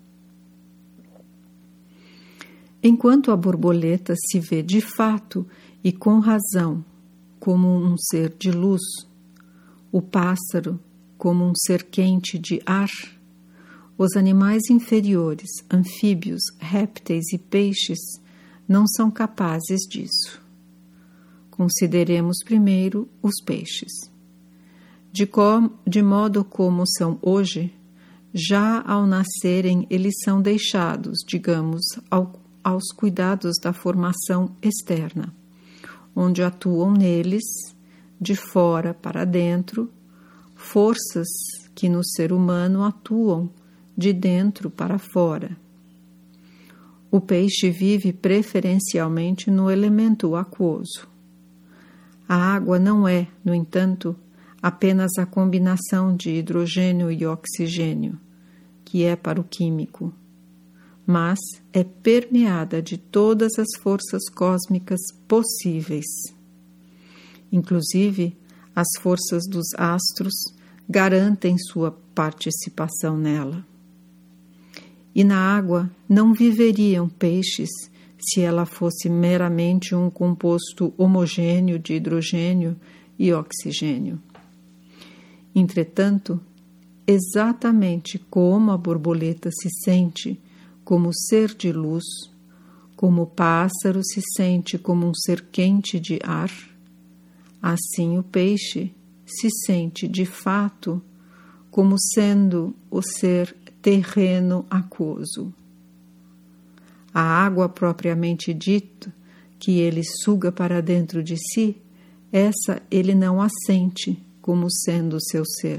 Enquanto a borboleta se vê de fato e com razão como um ser de luz, o pássaro como um ser quente de ar, os animais inferiores, anfíbios, répteis e peixes não são capazes disso. Consideremos primeiro os peixes. De, com, de modo como são hoje, já ao nascerem eles são deixados, digamos, ao, aos cuidados da formação externa, onde atuam neles, de fora para dentro, forças que no ser humano atuam de dentro para fora. O peixe vive preferencialmente no elemento aquoso. A água não é, no entanto, apenas a combinação de hidrogênio e oxigênio, que é para o químico, mas é permeada de todas as forças cósmicas possíveis. Inclusive, as forças dos astros garantem sua participação nela. E na água não viveriam peixes se ela fosse meramente um composto homogêneo de hidrogênio e oxigênio. Entretanto, exatamente como a borboleta se sente como ser de luz, como o pássaro se sente como um ser quente de ar, assim o peixe se sente de fato como sendo o ser terreno aquoso. A água propriamente dita, que ele suga para dentro de si, essa ele não a sente como sendo seu ser.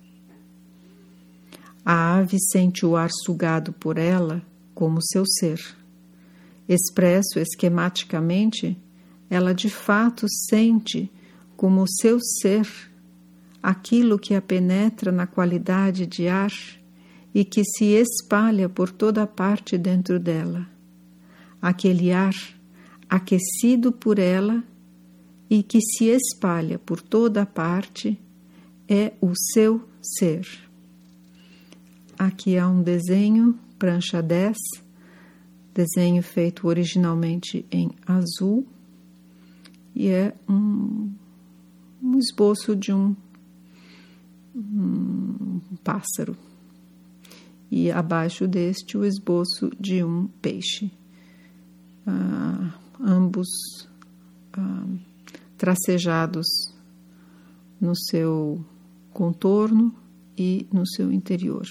A ave sente o ar sugado por ela como seu ser. Expresso esquematicamente, ela de fato sente como seu ser aquilo que a penetra na qualidade de ar e que se espalha por toda parte dentro dela. Aquele ar aquecido por ela e que se espalha por toda parte é o seu ser. Aqui há um desenho, prancha dez, desenho feito originalmente em azul, e é um, um esboço de um, um pássaro. E abaixo deste o esboço de um peixe. Ah, ambos ah, tracejados no seu contorno e no seu interior.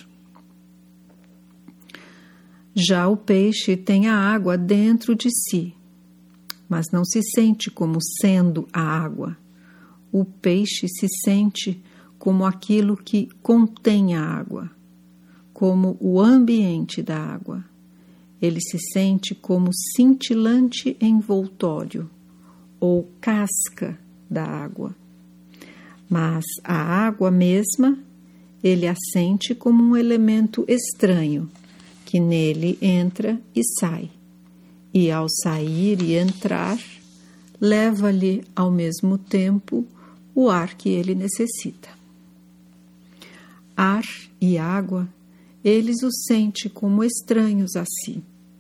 Já o peixe tem a água dentro de si, mas não se sente como sendo a água. O peixe se sente como aquilo que contém a água, como o ambiente da água. Ele se sente como cintilante envoltório ou casca da água. Mas a água mesma, ele a sente como um elemento estranho, que nele entra e sai. E ao sair e entrar, leva-lhe ao mesmo tempo o ar que ele necessita. Ar e água, eles os sente como estranhos a si.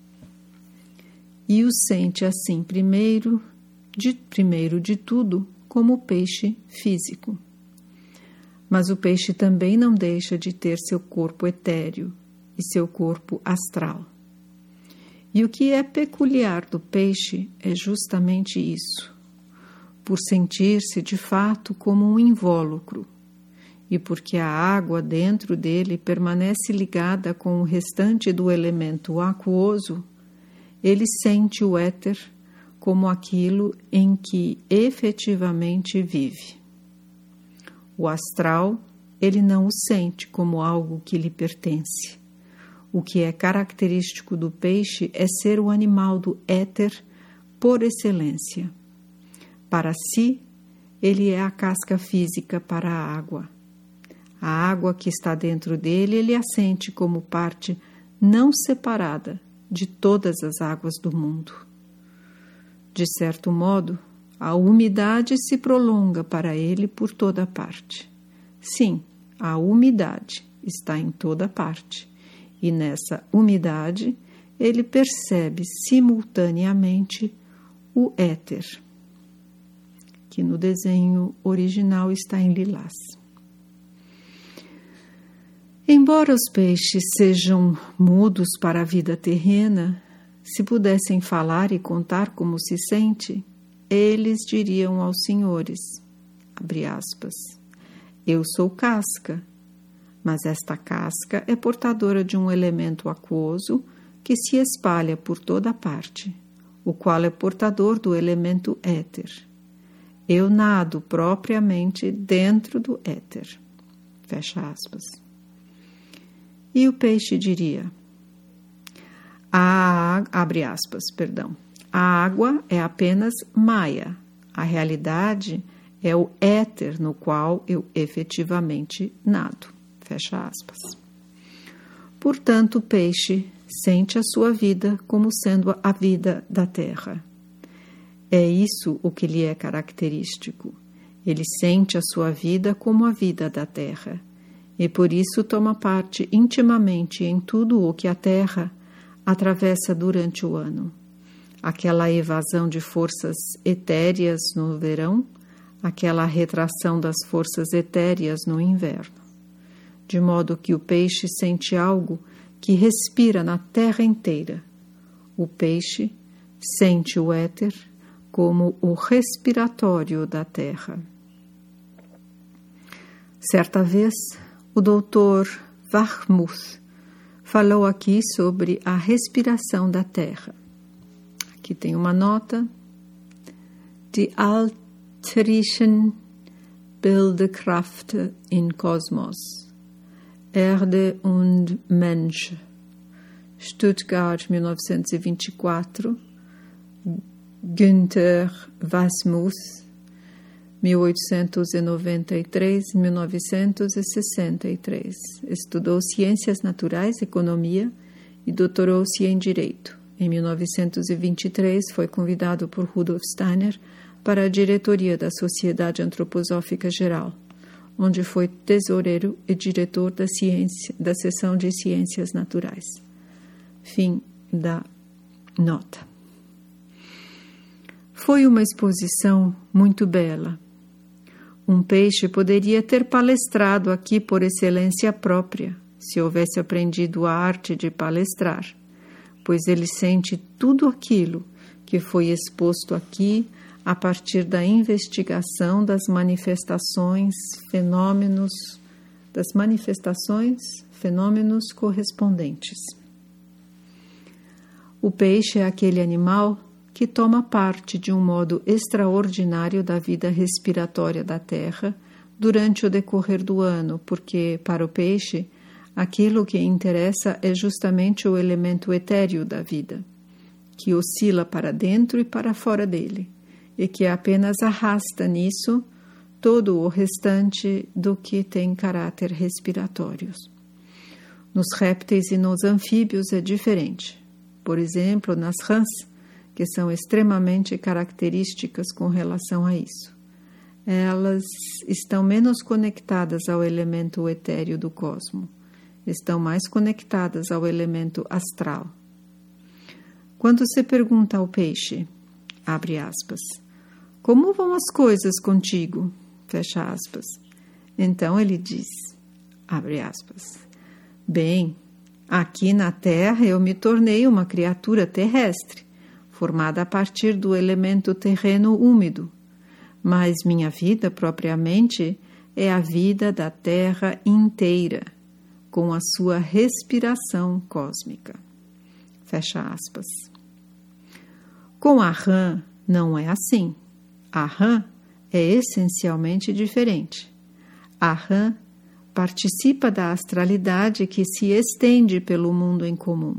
E os sente assim, primeiro de, primeiro de tudo, como peixe físico. Mas o peixe também não deixa de ter seu corpo etéreo e seu corpo astral. E o que é peculiar do peixe é justamente isso, por sentir-se de fato como um invólucro, e porque a água dentro dele permanece ligada com o restante do elemento aquoso, ele sente o éter como aquilo em que efetivamente vive. O astral, ele não o sente como algo que lhe pertence. O que é característico do peixe é ser o animal do éter por excelência. Para si, ele é a casca física para a água. A água que está dentro dele, ele a sente como parte não separada de todas as águas do mundo. De certo modo, a umidade se prolonga para ele por toda parte. Sim, a umidade está em toda parte, e nessa umidade ele percebe simultaneamente o éter, que no desenho original está em lilás. Embora os peixes sejam mudos para a vida terrena, se pudessem falar e contar como se sente, eles diriam aos senhores, abre aspas, eu sou casca, mas esta casca é portadora de um elemento aquoso que se espalha por toda parte, o qual é portador do elemento éter. Eu nado propriamente dentro do éter. Fecha aspas. E o peixe diria, a, abre aspas, perdão, a água é apenas maia, a realidade é o éter no qual eu efetivamente nado. Fecha aspas. Portanto, o peixe sente a sua vida como sendo a vida da terra. É isso o que lhe é característico. Ele sente a sua vida como a vida da terra, e por isso toma parte intimamente em tudo o que a terra atravessa durante o ano. Aquela evasão de forças etéreas no verão, aquela retração das forças etéreas no inverno. De modo que o peixe sente algo que respira na terra inteira. O peixe sente o éter como o respiratório da terra. Certa vez, o doutor Warmuth falou aqui sobre a respiração da terra. Aqui tem uma nota. Die altruischen Bilderkraft in Kosmos. Erde und Mensch. Stuttgart, mil novecentos e vinte e quatro. Günther Wasmuth, mil oitocentos e noventa e três a mil novecentos e sessenta e três. Estudou Ciências Naturais, Economia e doutorou-se em Direito. Em mil novecentos e vinte e três, foi convidado por Rudolf Steiner para a diretoria da Sociedade Antroposófica Geral, onde foi tesoureiro e diretor da, ciência, da seção de Ciências Naturais. Fim da nota. Foi uma exposição muito bela. Um peixe poderia ter palestrado aqui por excelência própria, se houvesse aprendido a arte de palestrar, pois ele sente tudo aquilo que foi exposto aqui a partir da investigação das manifestações, fenômenos, das manifestações, fenômenos correspondentes. O peixe é aquele animal que toma parte de um modo extraordinário da vida respiratória da Terra durante o decorrer do ano, porque, para o peixe, aquilo que interessa é justamente o elemento etéreo da vida, que oscila para dentro e para fora dele, e que apenas arrasta nisso todo o restante do que tem caráter respiratório. Nos répteis e nos anfíbios é diferente. Por exemplo, nas rãs, que são extremamente características com relação a isso. elas estão menos conectadas ao elemento etéreo do cosmo, estão mais conectadas ao elemento astral. Quando se pergunta ao peixe, abre aspas, como vão as coisas contigo? Fecha aspas. Então ele diz, abre aspas, bem, aqui na Terra eu me tornei uma criatura terrestre, formada a partir do elemento terreno úmido, mas minha vida propriamente é a vida da Terra inteira, com a sua respiração cósmica. Fecha aspas. Com a rã não é assim. A rã é essencialmente diferente. A rã participa da astralidade que se estende pelo mundo em comum.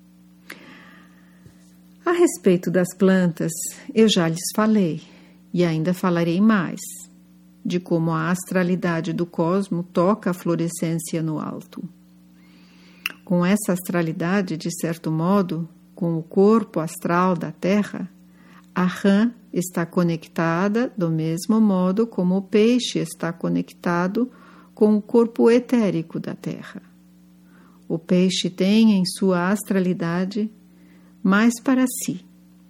A respeito das plantas, eu já lhes falei, e ainda falarei mais, de como a astralidade do cosmo toca a florescência no alto. Com essa astralidade, de certo modo, com o corpo astral da Terra, a rã está conectada do mesmo modo como o peixe está conectado com o corpo etérico da Terra. O peixe tem em sua astralidade mais para si.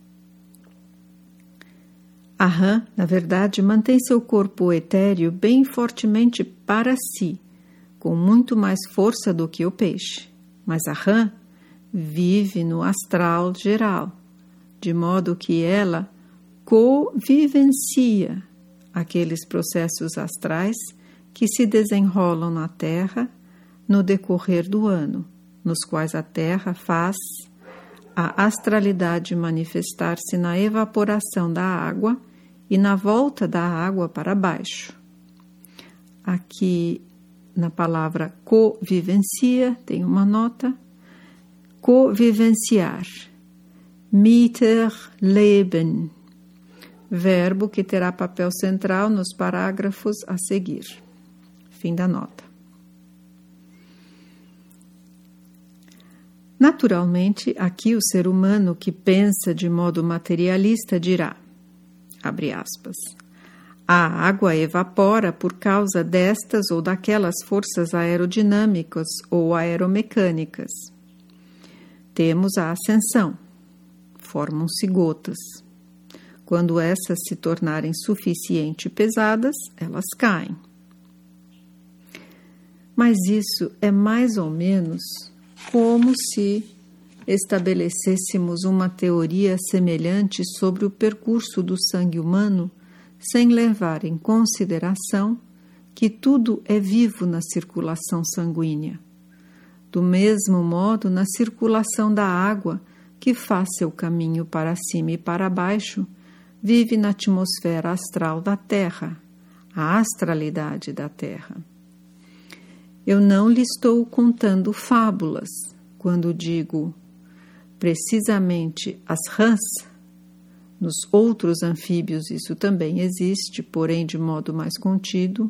A rã, na verdade, mantém seu corpo etéreo bem fortemente para si, com muito mais força do que o peixe. Mas a rã vive no astral geral, de modo que ela co-vivencia aqueles processos astrais que se desenrolam na Terra no decorrer do ano, nos quais a Terra faz a astralidade manifestar-se na evaporação da água e na volta da água para baixo. Aqui, na palavra co-vivencia, tem uma nota, co-vivenciar, miterleben, verbo que terá papel central nos parágrafos a seguir. Fim da nota. Naturalmente, aqui o ser humano que pensa de modo materialista dirá, abre aspas, a água evapora por causa destas ou daquelas forças aerodinâmicas ou aeromecânicas. Temos a ascensão, formam-se gotas. Quando essas se tornarem suficientemente pesadas, elas caem. Mas isso é mais ou menos como se estabelecêssemos uma teoria semelhante sobre o percurso do sangue humano sem levar em consideração que tudo é vivo na circulação sanguínea. Do mesmo modo, na circulação da água, que faz seu caminho para cima e para baixo, vive na atmosfera astral da Terra, a astralidade da Terra. Eu não lhe estou contando fábulas quando digo precisamente as rãs. Nos outros anfíbios isso também existe, porém de modo mais contido.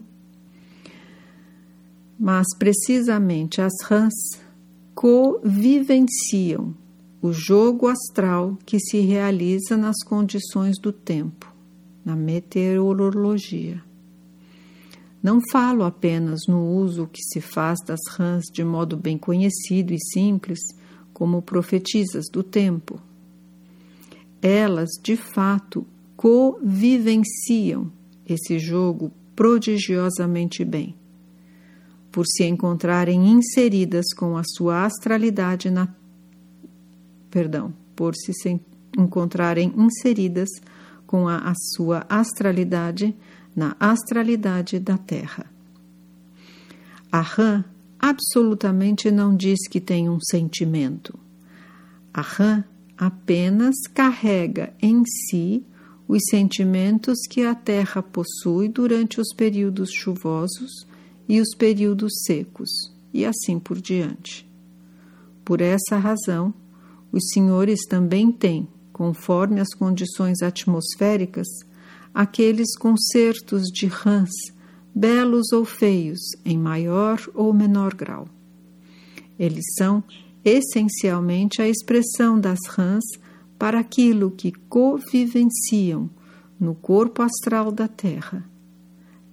Mas precisamente as rãs co-vivenciam o jogo astral que se realiza nas condições do tempo, na meteorologia. Não falo apenas no uso que se faz das rãs de modo bem conhecido e simples, como profetisas do tempo. Elas, de fato, co-vivenciam esse jogo prodigiosamente bem, por se encontrarem inseridas com a sua astralidade na perdão, por se, se encontrarem inseridas com a, a sua astralidade na astralidade da Terra. A rã absolutamente não diz que tem um sentimento. A rã apenas carrega em si os sentimentos que a Terra possui durante os períodos chuvosos e os períodos secos, e assim por diante. Por essa razão, os senhores também têm, conforme as condições atmosféricas, aqueles concertos de rãs, belos ou feios, em maior ou menor grau. Eles são essencialmente a expressão das rãs para aquilo que co-vivenciam no corpo astral da Terra,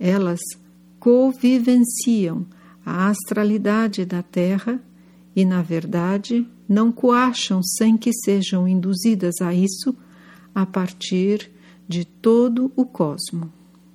Elas covivenciam a astralidade da Terra e, na verdade, não coacham sem que sejam induzidas a isso a partir de todo o cosmo.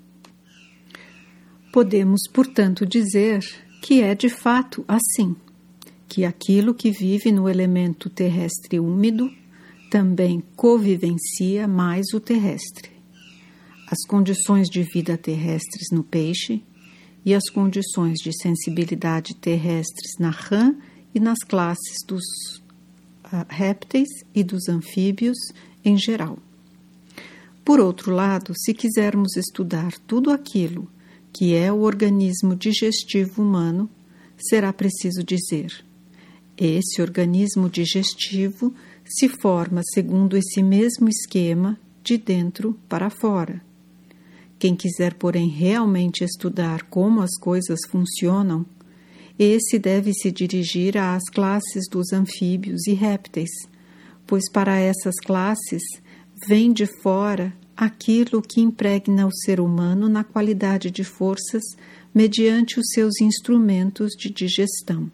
Podemos, portanto, dizer que é de fato assim, que aquilo que vive no elemento terrestre úmido também covivencia mais o terrestre. As condições de vida terrestres no peixe e as condições de sensibilidade terrestres na rã e nas classes dos uh, répteis e dos anfíbios em geral. Por outro lado, se quisermos estudar tudo aquilo que é o organismo digestivo humano, será preciso dizer: esse organismo digestivo se forma segundo esse mesmo esquema de dentro para fora. Quem quiser, porém, realmente estudar como as coisas funcionam, esse deve se dirigir às classes dos anfíbios e répteis, pois para essas classes vem de fora aquilo que impregna o ser humano na qualidade de forças mediante os seus instrumentos de digestão.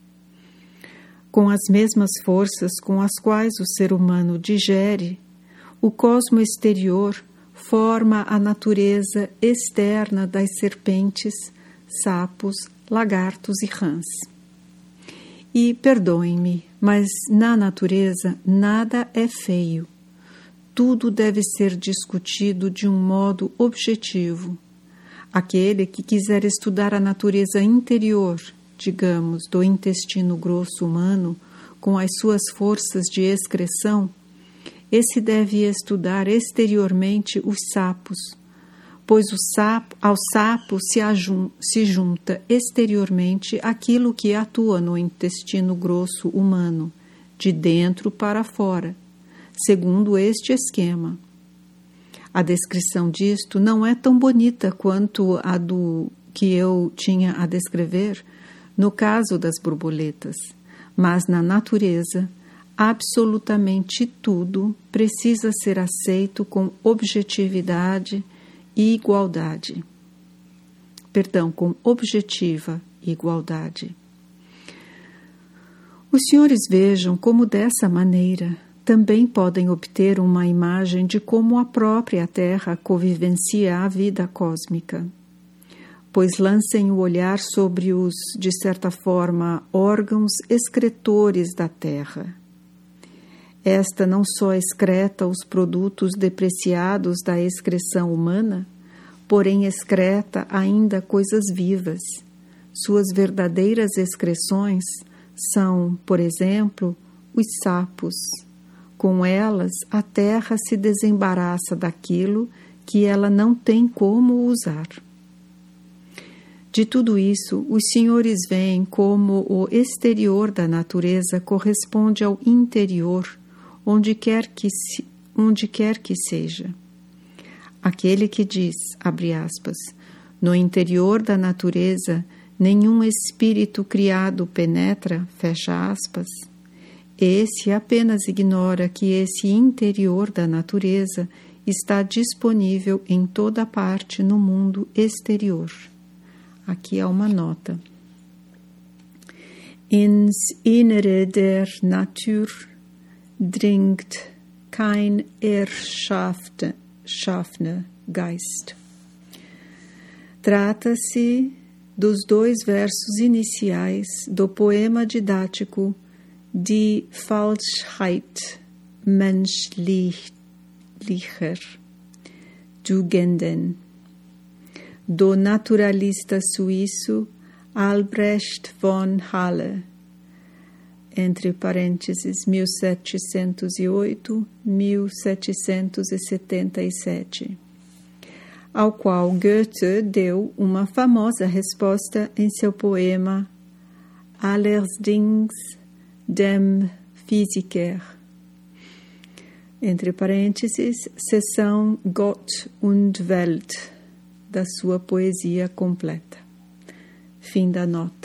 Com as mesmas forças com as quais o ser humano digere, o cosmo exterior forma a natureza externa das serpentes, sapos, lagartos e rãs. E, perdoem-me, mas na natureza nada é feio. Tudo deve ser discutido de um modo objetivo. Aquele que quiser estudar a natureza interior, digamos, do intestino grosso humano, com as suas forças de excreção, esse deve estudar exteriormente os sapos, pois o sapo, ao sapo se, ajun, se junta exteriormente aquilo que atua no intestino grosso humano, de dentro para fora, segundo este esquema. A descrição disto não é tão bonita quanto a do que eu tinha a descrever no caso das borboletas, mas na natureza, absolutamente tudo precisa ser aceito com objetividade e igualdade. Perdão, com objetiva igualdade. Os senhores vejam como dessa maneira também podem obter uma imagem de como a própria Terra convivencia a vida cósmica, pois lancem o olhar sobre os, de certa forma, órgãos excretores da Terra. Esta não só excreta os produtos depreciados da excreção humana, porém excreta ainda coisas vivas. Suas verdadeiras excreções são, por exemplo, os sapos. Com elas, a terra se desembaraça daquilo que ela não tem como usar. De tudo isso, os senhores veem como o exterior da natureza corresponde ao interior, onde quer que, se, onde quer que seja. Aquele que diz, abre aspas, no interior da natureza nenhum espírito criado penetra, fecha aspas, esse apenas ignora que esse interior da natureza está disponível em toda parte no mundo exterior. Aqui há uma nota. Ins Innere der Natur dringt kein erschaffener Geist. Trata-se dos dois versos iniciais do poema didático Die Falschheit menschlicher Tugenden, do naturalista suíço Albrecht von Haller, entre parênteses mil setecentos e oito a mil setecentos e setenta e sete, ao qual Goethe deu uma famosa resposta em seu poema Allerdings dem Physiker, entre parênteses, seção Gott und Welt, da sua poesia completa. Fim da nota.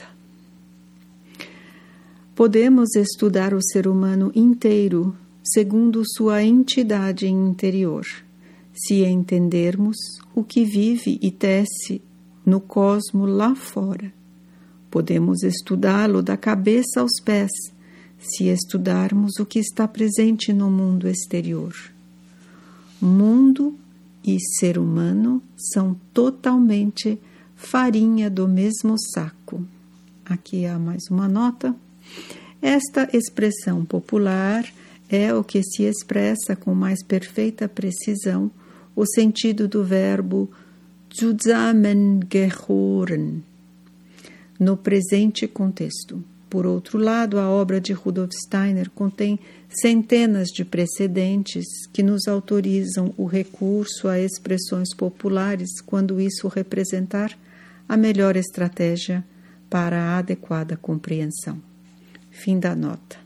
Podemos estudar o ser humano inteiro segundo sua entidade interior, se entendermos o que vive e tece no cosmo lá fora. Podemos estudá-lo da cabeça aos pés, se estudarmos o que está presente no mundo exterior. Mundo e ser humano são totalmente farinha do mesmo saco. Aqui há mais uma nota. Esta expressão popular é o que se expressa com mais perfeita precisão o sentido do verbo zusammengehören no presente contexto. Por outro lado, a obra de Rudolf Steiner contém centenas de precedentes que nos autorizam o recurso a expressões populares quando isso representar a melhor estratégia para a adequada compreensão. Fim da nota.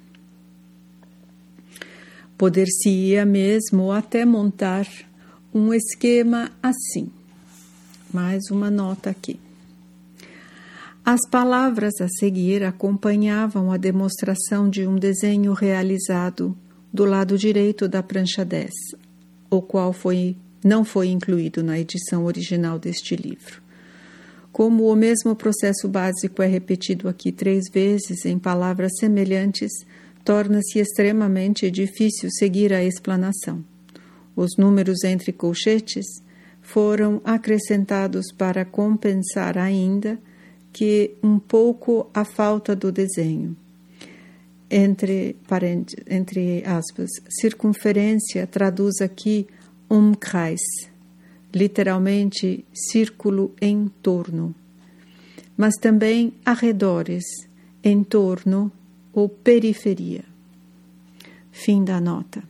Poder-se-ia mesmo até montar um esquema assim. Mais uma nota aqui. As palavras a seguir acompanhavam a demonstração de um desenho realizado do lado direito da prancha dez, o qual foi, não foi incluído na edição original deste livro. Como o mesmo processo básico é repetido aqui três vezes em palavras semelhantes, torna-se extremamente difícil seguir a explanação. Os números entre colchetes foram acrescentados para compensar ainda que um pouco a falta do desenho. Entre, entre aspas, circunferência traduz aqui Umkreis, literalmente círculo em torno, mas também arredores, em torno ou periferia. Fim da nota.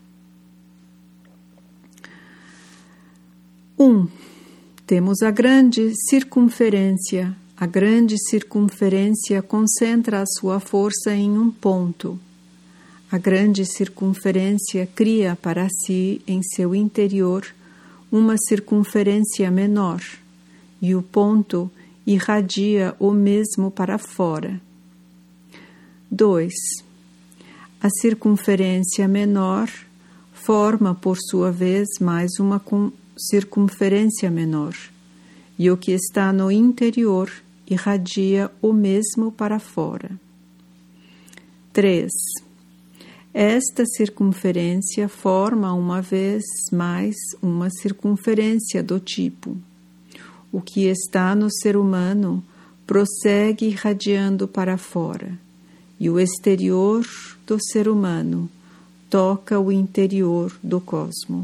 Um. Temos a grande circunferência. A grande circunferência concentra a sua força em um ponto. A grande circunferência cria para si, em seu interior, uma circunferência menor, e o ponto irradia o mesmo para fora. dois. A circunferência menor forma, por sua vez, mais uma circunferência menor, e o que está no interior irradia o mesmo para fora. três. Esta circunferência forma uma vez mais uma circunferência do tipo: o que está no ser humano prossegue irradiando para fora, e o exterior do ser humano toca o interior do cosmo.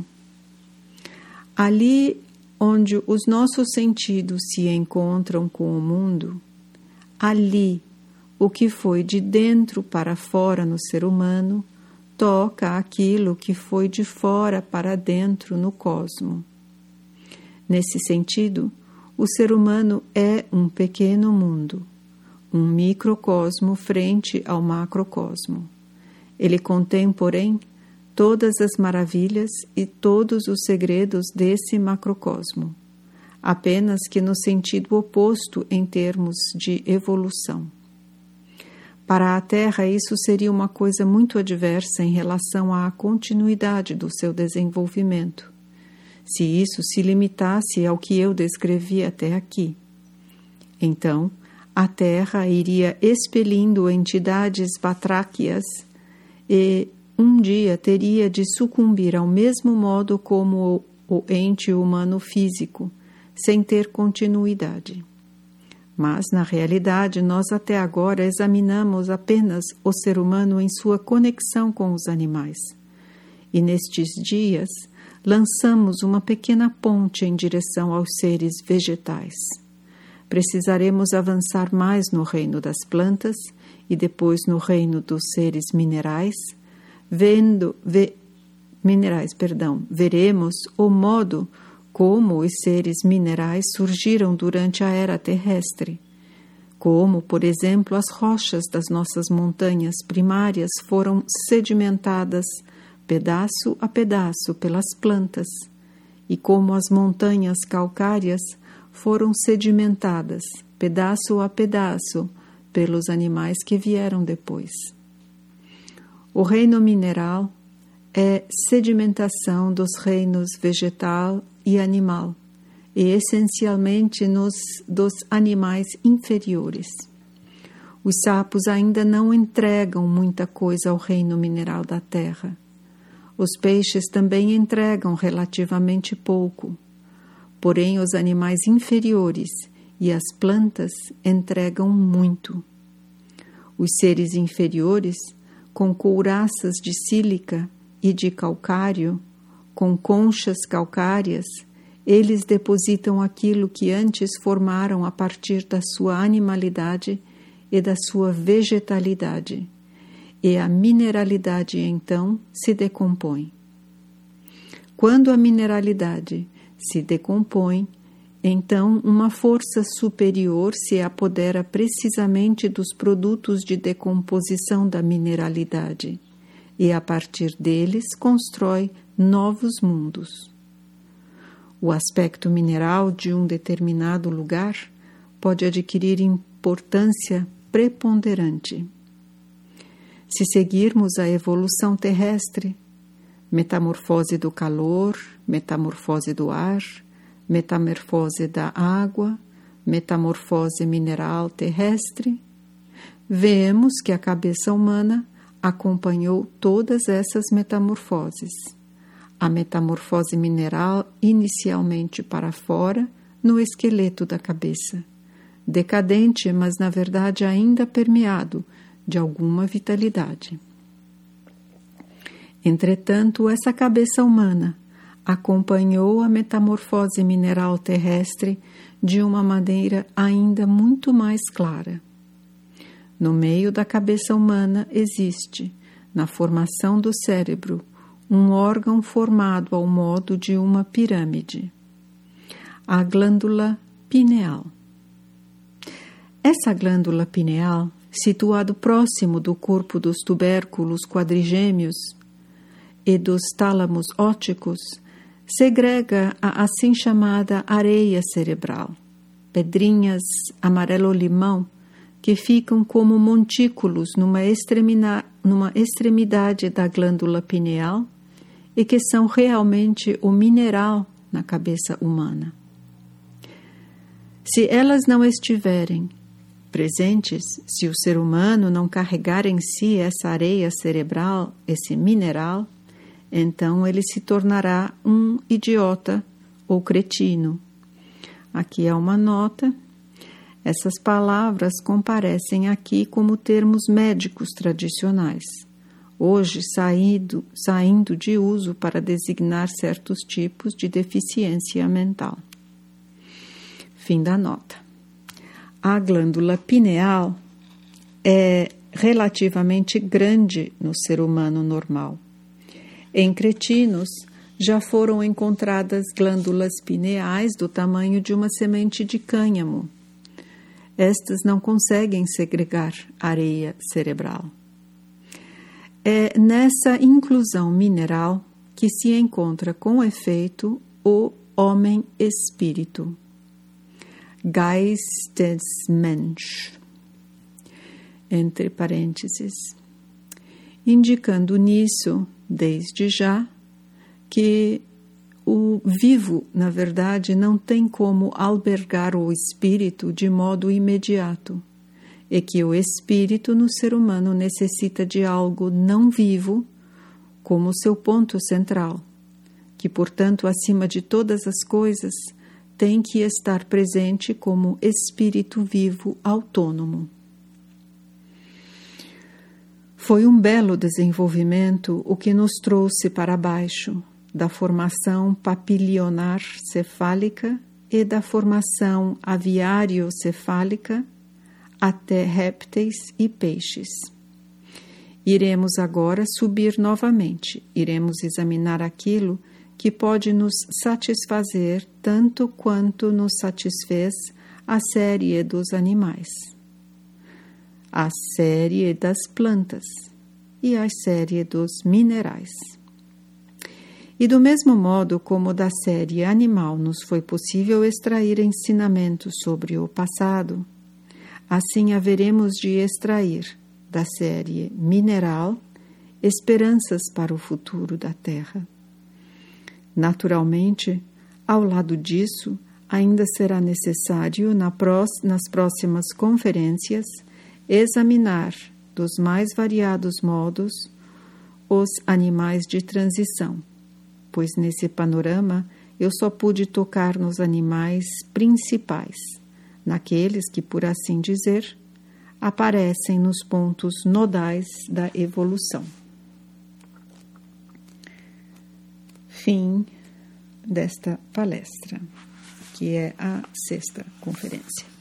Ali onde os nossos sentidos se encontram com o mundo, ali o que foi de dentro para fora no ser humano toca aquilo que foi de fora para dentro no cosmo. Nesse sentido, o ser humano é um pequeno mundo, um microcosmo frente ao macrocosmo. Ele contém, porém, todas as maravilhas e todos os segredos desse macrocosmo, apenas que no sentido oposto em termos de evolução. Para a Terra, isso seria uma coisa muito adversa em relação à continuidade do seu desenvolvimento, se isso se limitasse ao que eu descrevi até aqui. Então, a Terra iria expelindo entidades batráquias e um dia teria de sucumbir ao mesmo modo como o, o ente humano físico, sem ter continuidade. Mas, na realidade, nós até agora examinamos apenas o ser humano em sua conexão com os animais. E nestes dias, lançamos uma pequena ponte em direção aos seres vegetais. Precisaremos avançar mais no reino das plantas e depois no reino dos seres minerais, vendo, ve, minerais, perdão, veremos o modo como os seres minerais surgiram durante a era terrestre, como, por exemplo, as rochas das nossas montanhas primárias foram sedimentadas pedaço a pedaço pelas plantas, e como as montanhas calcárias foram sedimentadas pedaço a pedaço pelos animais que vieram depois. O reino mineral é sedimentação dos reinos vegetal e animal, e essencialmente nos dos animais inferiores. Os sapos ainda não entregam muita coisa ao reino mineral da terra. Os peixes também entregam relativamente pouco. Porém, os animais inferiores e as plantas entregam muito. Os seres inferiores, com couraças de sílica e de calcário, com conchas calcárias, eles depositam aquilo que antes formaram a partir da sua animalidade e da sua vegetalidade, e a mineralidade então se decompõe. Quando a mineralidade se decompõe, então uma força superior se apodera precisamente dos produtos de decomposição da mineralidade e, a partir deles, constrói novos mundos. O aspecto mineral de um determinado lugar pode adquirir importância preponderante. Se seguirmos a evolução terrestre, metamorfose do calor, metamorfose do ar, metamorfose da água, metamorfose mineral terrestre, vemos que a cabeça humana acompanhou todas essas metamorfoses. A metamorfose mineral inicialmente para fora, no esqueleto da cabeça, decadente, mas na verdade ainda permeado de alguma vitalidade. Entretanto, essa cabeça humana acompanhou a metamorfose mineral terrestre de uma maneira ainda muito mais clara. No meio da cabeça humana existe, na formação do cérebro, um órgão formado ao modo de uma pirâmide, a glândula pineal. Essa glândula pineal, situado próximo do corpo dos tubérculos quadrigêmeos e dos tálamos ópticos, segrega a assim chamada areia cerebral, pedrinhas amarelo-limão que ficam como montículos numa, extremina, numa extremidade da glândula pineal e que são realmente o mineral na cabeça humana. Se elas não estiverem presentes, se o ser humano não carregar em si essa areia cerebral, esse mineral, então ele se tornará um idiota ou cretino. Aqui há uma nota. Essas palavras comparecem aqui como termos médicos tradicionais, hoje saindo, saindo de uso para designar certos tipos de deficiência mental. Fim da nota. A glândula pineal é relativamente grande no ser humano normal. Em cretinos, já foram encontradas glândulas pineais do tamanho de uma semente de cânhamo. Estas não conseguem segregar areia cerebral. É nessa inclusão mineral que se encontra com efeito o homem-espírito, Geistesmensch, entre parênteses, indicando nisso, desde já, que o vivo, na verdade, não tem como albergar o espírito de modo imediato, e que o espírito no ser humano necessita de algo não vivo como seu ponto central, que, portanto, acima de todas as coisas, tem que estar presente como espírito vivo autônomo. Foi um belo desenvolvimento o que nos trouxe para baixo, da formação papilionar cefálica e da formação aviário-cefálica até répteis e peixes. Iremos agora subir novamente, iremos examinar aquilo que pode nos satisfazer tanto quanto nos satisfez a série dos animais, a série das plantas e a série dos minerais. E do mesmo modo como da série animal nos foi possível extrair ensinamentos sobre o passado, assim haveremos de extrair da série mineral esperanças para o futuro da Terra. Naturalmente, ao lado disso, Ainda será necessário, na pró- nas próximas conferências, examinar, dos mais variados modos, os animais de transição, pois nesse panorama eu só pude tocar nos animais principais, naqueles que, por assim dizer, aparecem nos pontos nodais da evolução. Fim desta palestra, que é a sexta conferência.